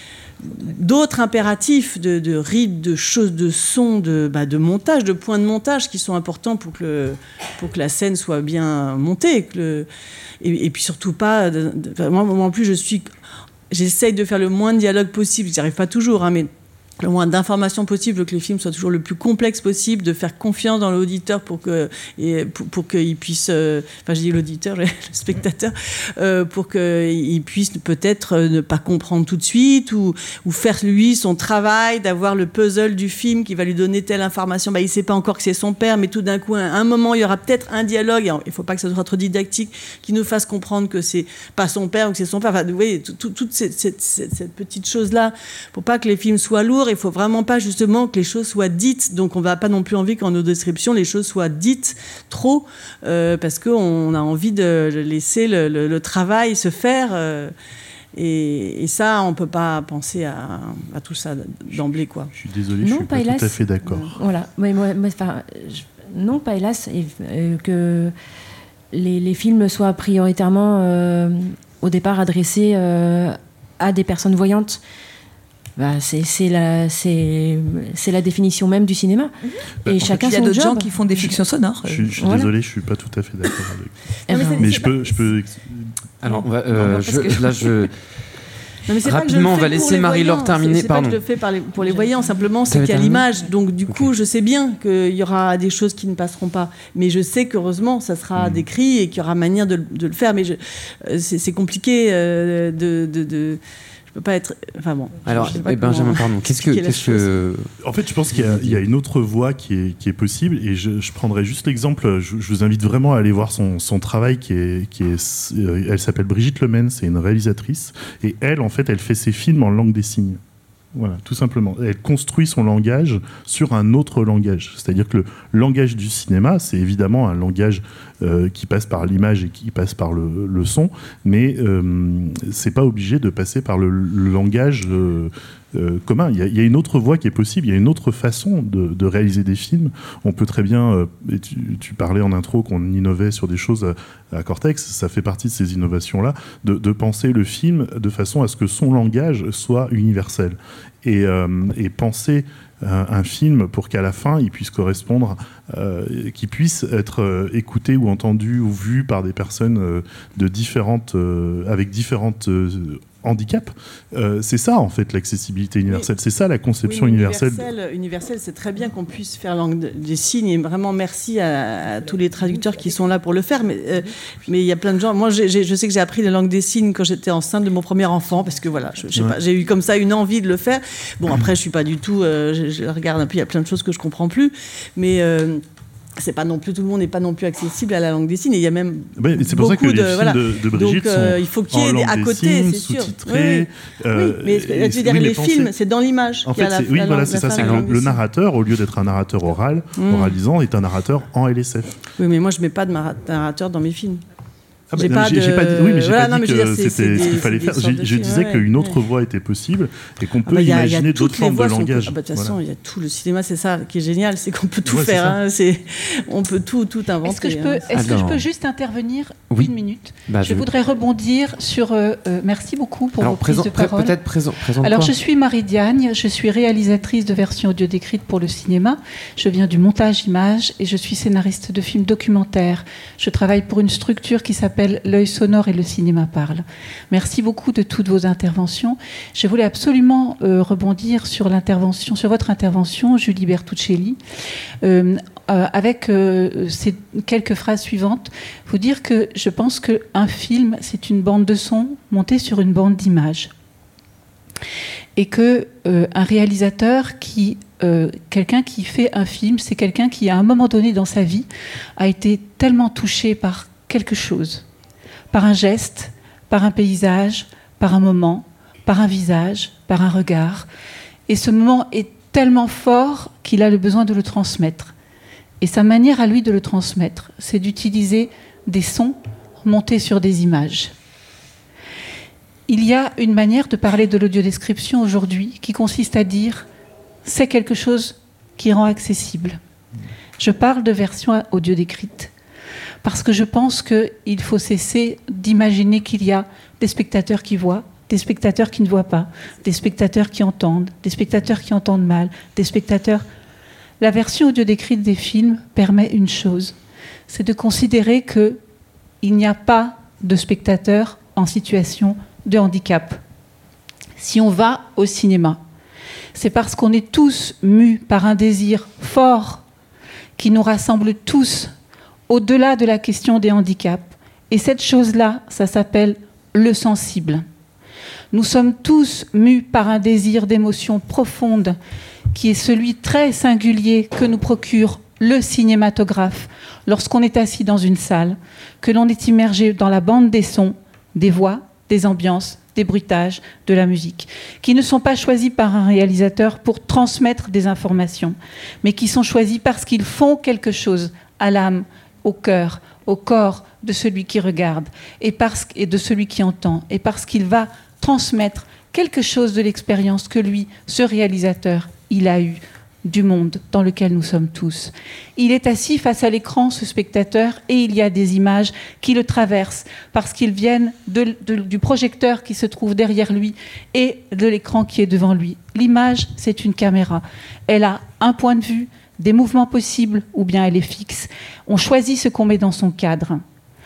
d'autres impératifs de, de rythme, de choses, de son, de, bah, de montage, de points de montage qui sont importants pour que, le, pour que la scène soit bien montée. Que le, et, et puis surtout pas... De, de, moi, moi, en plus, je suis... J'essaye de faire le moins de dialogue possible. J'y arrive pas toujours, hein, mais le moins d'informations possible, que les films soient toujours le plus complexes possible, de faire confiance dans l'auditeur pour que et pour, pour qu'il puisse, euh, enfin je dis l'auditeur, le spectateur, euh, pour qu'il puisse peut-être ne pas comprendre tout de suite ou, ou faire lui son travail, d'avoir le puzzle du film qui va lui donner telle information. Bah, il sait pas encore que c'est son père, mais tout d'un coup, à un moment, il y aura peut-être un dialogue. Et il faut pas que ça soit trop didactique, qui nous fasse comprendre que c'est pas son père ou que c'est son père. Enfin, vous voyez, toute cette, cette, cette, cette petite chose-là, pour pas que les films soient lourds. Il ne faut vraiment pas justement que les choses soient dites. Donc on ne va pas non plus envie qu'en nos descriptions, les choses soient dites trop, euh, parce qu'on a envie de laisser le, le, le travail se faire. Euh, et, et ça, on ne peut pas penser à, à tout ça d'emblée, quoi. Je suis désolé, je ne suis pas hélas, tout à fait d'accord. Euh, voilà. Mais, mais, mais, enfin, je, non, pas hélas, et, euh, que les, les films soient prioritairement, euh, au départ, adressés euh, à des personnes voyantes. Bah, c'est, c'est, la, c'est, c'est la définition même du cinéma. Mmh. Bah, et chacun son job. Il y a d'autres gens qui font des fictions sonores. Je, je suis voilà. désolé, je ne suis pas tout à fait d'accord avec vous. Mais, mais je, peux, je peux... Alors, on va, euh, non, je, que... là, je... Non, mais c'est rapidement, on va laisser Marie-Laure terminer. C'est, c'est pas que je le fais par les, pour les voyants, simplement, c'est qu'il y a l'image. Donc, du coup, okay. je sais bien qu'il y aura des choses qui ne passeront pas. Mais je sais qu'heureusement, ça sera mmh. décrit et qu'il y aura manière de, de le faire. Mais je, c'est, c'est compliqué euh, de... de, de pas être enfin bon alors eh Benjamin pardon qu'est-ce que qu'est-ce que en fait je pense qu'il y a, il y a une autre voie qui est qui est possible et je, je prendrai juste l'exemple je, je vous invite vraiment à aller voir son son travail qui est qui est elle s'appelle Brigitte Lemaine, c'est une réalisatrice et elle en fait elle fait ses films en langue des signes. Voilà, tout simplement. Elle construit son langage sur un autre langage. C'est-à-dire que le langage du cinéma, c'est évidemment un langage euh, qui passe par l'image et qui passe par le, le son, mais euh, c'est pas obligé de passer par le, le langage euh, euh, commun. Il y, a, il y a une autre voie qui est possible, il y a une autre façon de, de réaliser des films. On peut très bien, euh, et tu, tu parlais en intro qu'on innovait sur des choses à, à Cortex, ça fait partie de ces innovations-là, de, de penser le film de façon à ce que son langage soit universel. Et, euh, et penser euh, un film pour qu'à la fin il puisse correspondre, euh, qu'il puisse être euh, écouté ou entendu ou vu par des personnes euh, de différentes, euh, avec différentes euh, handicaps. Euh, c'est ça en fait l'accessibilité universelle, oui. C'est ça la conception oui, universelle. Universel, universel, c'est très bien qu'on puisse faire langue des signes et vraiment merci à, à tous les traducteurs qui sont là pour le faire. Mais euh, mais il y a plein de gens. Moi, j'ai, j'ai, je sais que j'ai appris la langue des signes quand j'étais enceinte de mon premier enfant parce que voilà, je, je sais ouais. pas, j'ai eu comme ça une envie de le faire. Bon après, je suis pas du tout. Euh, je, je regarde un peu, il y a plein de choses que je comprends plus, mais euh, c'est pas non plus, tout le monde n'est pas non plus accessible à la langue des signes et il y a même ouais, c'est pour ça que les de, films voilà. de, de Brigitte donc euh, sont il faut qu'il y ait à côté, signes, c'est sûr. Sous-titrés, oui, euh, oui, mais je veux dire oui, les pensées. films, c'est dans l'image. En fait, la, c'est, oui, la voilà, langue, c'est ça. C'est la le, le narrateur, au lieu d'être un narrateur oral, mmh. oralisant, est un narrateur en L S F. Oui, mais moi je mets pas de narrateur dans mes films. Ah bah, j'ai, pas j'ai, de... j'ai pas dit, oui, mais j'ai voilà, pas non, dit mais que dire, c'est, c'était c'est ce qu'il des, fallait faire. Je, je disais ouais, qu'une autre ouais. voie était possible et qu'on peut ah bah, imaginer y a, y a d'autres formes de langage. Ah bah, de toute façon, il y a tout le cinéma, c'est ça qui est génial, c'est qu'on peut tout ouais, faire. C'est hein, c'est... On peut tout, tout inventer. Est-ce que je peux, hein. est-ce que je peux juste intervenir oui. une minute bah, Je, je voudrais rebondir sur. Euh, euh, merci beaucoup pour Alors, vos prises de parole. Peut-être présent, Alors, je suis Marie Diagne, je suis réalisatrice de versions audio décrites pour le cinéma. Je viens du montage image et je suis scénariste de films documentaires. Je travaille pour une structure qui s'appelle L'œil sonore et le cinéma parle. Merci beaucoup de toutes vos interventions. Je voulais absolument euh, rebondir sur l'intervention, sur votre intervention, Julie Bertuccelli, euh, euh, avec euh, ces quelques phrases suivantes. Vous dire que je pense qu'un film, c'est une bande de son montée sur une bande d'images. Et que euh, un réalisateur qui euh, quelqu'un qui fait un film, c'est quelqu'un qui, à un moment donné dans sa vie, a été tellement touché par quelque chose. Par un geste, par un paysage, par un moment, par un visage, par un regard. Et ce moment est tellement fort qu'il a le besoin de le transmettre. Et sa manière à lui de le transmettre, c'est d'utiliser des sons montés sur des images. Il y a une manière de parler de l'audiodescription aujourd'hui qui consiste à dire « c'est quelque chose qui rend accessible ». Je parle de version audio décrite parce que je pense qu'il faut cesser d'imaginer qu'il y a des spectateurs qui voient, des spectateurs qui ne voient pas, des spectateurs qui entendent, des spectateurs qui entendent mal, des spectateurs... La version audio décrite des films permet une chose, c'est de considérer qu'il n'y a pas de spectateurs en situation de handicap. Si on va au cinéma, c'est parce qu'on est tous mus par un désir fort qui nous rassemble tous au-delà de la question des handicaps. Et cette chose-là, ça s'appelle le sensible. Nous sommes tous mus par un désir d'émotion profonde qui est celui très singulier que nous procure le cinématographe lorsqu'on est assis dans une salle, que l'on est immergé dans la bande des sons, des voix, des ambiances, des bruitages, de la musique, qui ne sont pas choisis par un réalisateur pour transmettre des informations, mais qui sont choisis parce qu'ils font quelque chose à l'âme, au cœur, au corps de celui qui regarde et, parce, et de celui qui entend, et parce qu'il va transmettre quelque chose de l'expérience que lui, ce réalisateur, il a eu du monde dans lequel nous sommes tous. Il est assis face à l'écran, ce spectateur, et il y a des images qui le traversent parce qu'ils viennent de, de, du projecteur qui se trouve derrière lui et de l'écran qui est devant lui. L'image, c'est une caméra. Elle a un point de vue, des mouvements possibles, ou bien elle est fixe. On choisit ce qu'on met dans son cadre.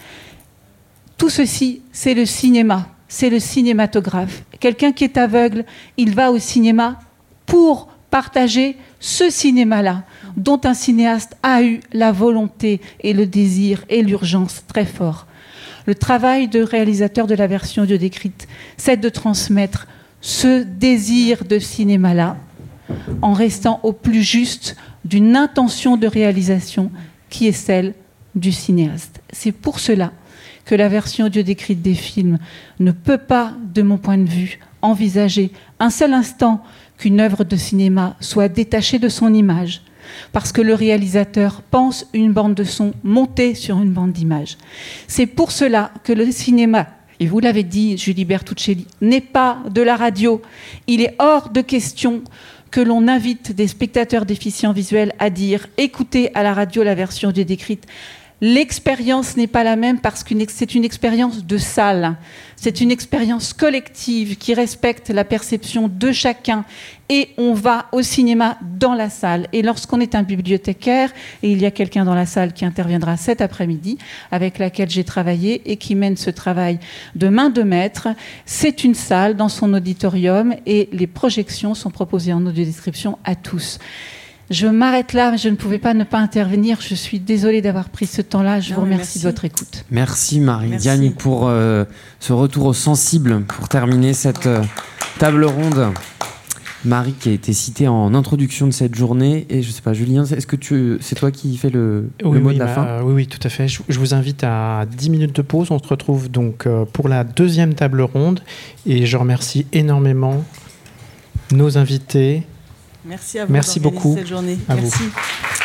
Tout ceci, c'est le cinéma, c'est le cinématographe. Quelqu'un qui est aveugle, il va au cinéma pour partager ce cinéma-là, dont un cinéaste a eu la volonté et le désir et l'urgence très fort. Le travail de réalisateur de la version audio décrite, c'est de transmettre ce désir de cinéma-là en restant au plus juste d'une intention de réalisation qui est celle du cinéaste. C'est pour cela que la version audio décrite des films ne peut pas, de mon point de vue, envisager un seul instant qu'une œuvre de cinéma soit détachée de son image, parce que le réalisateur pense une bande de son montée sur une bande d'image. C'est pour cela que le cinéma, et vous l'avez dit, Julie Bertuccelli, n'est pas de la radio. Il est hors de question que l'on invite des spectateurs déficients visuels à dire « écoutez à la radio la version audio décrite ». L'expérience n'est pas la même parce que c'est une expérience de salle. C'est une expérience collective qui respecte la perception de chacun. Et on va au cinéma dans la salle. Et lorsqu'on est un bibliothécaire, et il y a quelqu'un dans la salle qui interviendra cet après-midi, avec laquelle j'ai travaillé et qui mène ce travail de main de maître, c'est une salle dans son auditorium et les projections sont proposées en audiodescription à tous. Je m'arrête là, mais je ne pouvais pas ne pas intervenir. Je suis désolée d'avoir pris ce temps-là. Je non, vous remercie merci. de votre écoute. Merci Marie-Diagne pour euh, ce retour au sensible, pour terminer cette euh, table ronde. Marie qui a été citée en introduction de cette journée. Et je ne sais pas, Julien, est-ce que tu, c'est toi qui fais le, oui, le mot oui, de la bah, fin euh, Oui, oui, tout à fait. Je, je vous invite à dix minutes de pause. On se retrouve donc euh, pour la deuxième table ronde. Et je remercie énormément nos invités. Merci à vous. Merci beaucoup. Cette journée. À Merci. Vous.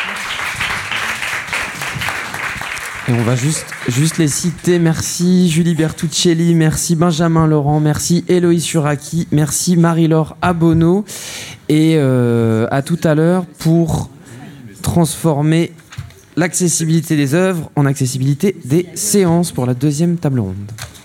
Et on va juste, juste les citer. Merci Julie Bertuccelli, merci Benjamin Laurent, merci Héloïse Suraki, merci Marie-Laure Abonneau. Et euh, à tout à l'heure pour transformer l'accessibilité des œuvres en accessibilité des séances pour la deuxième table ronde.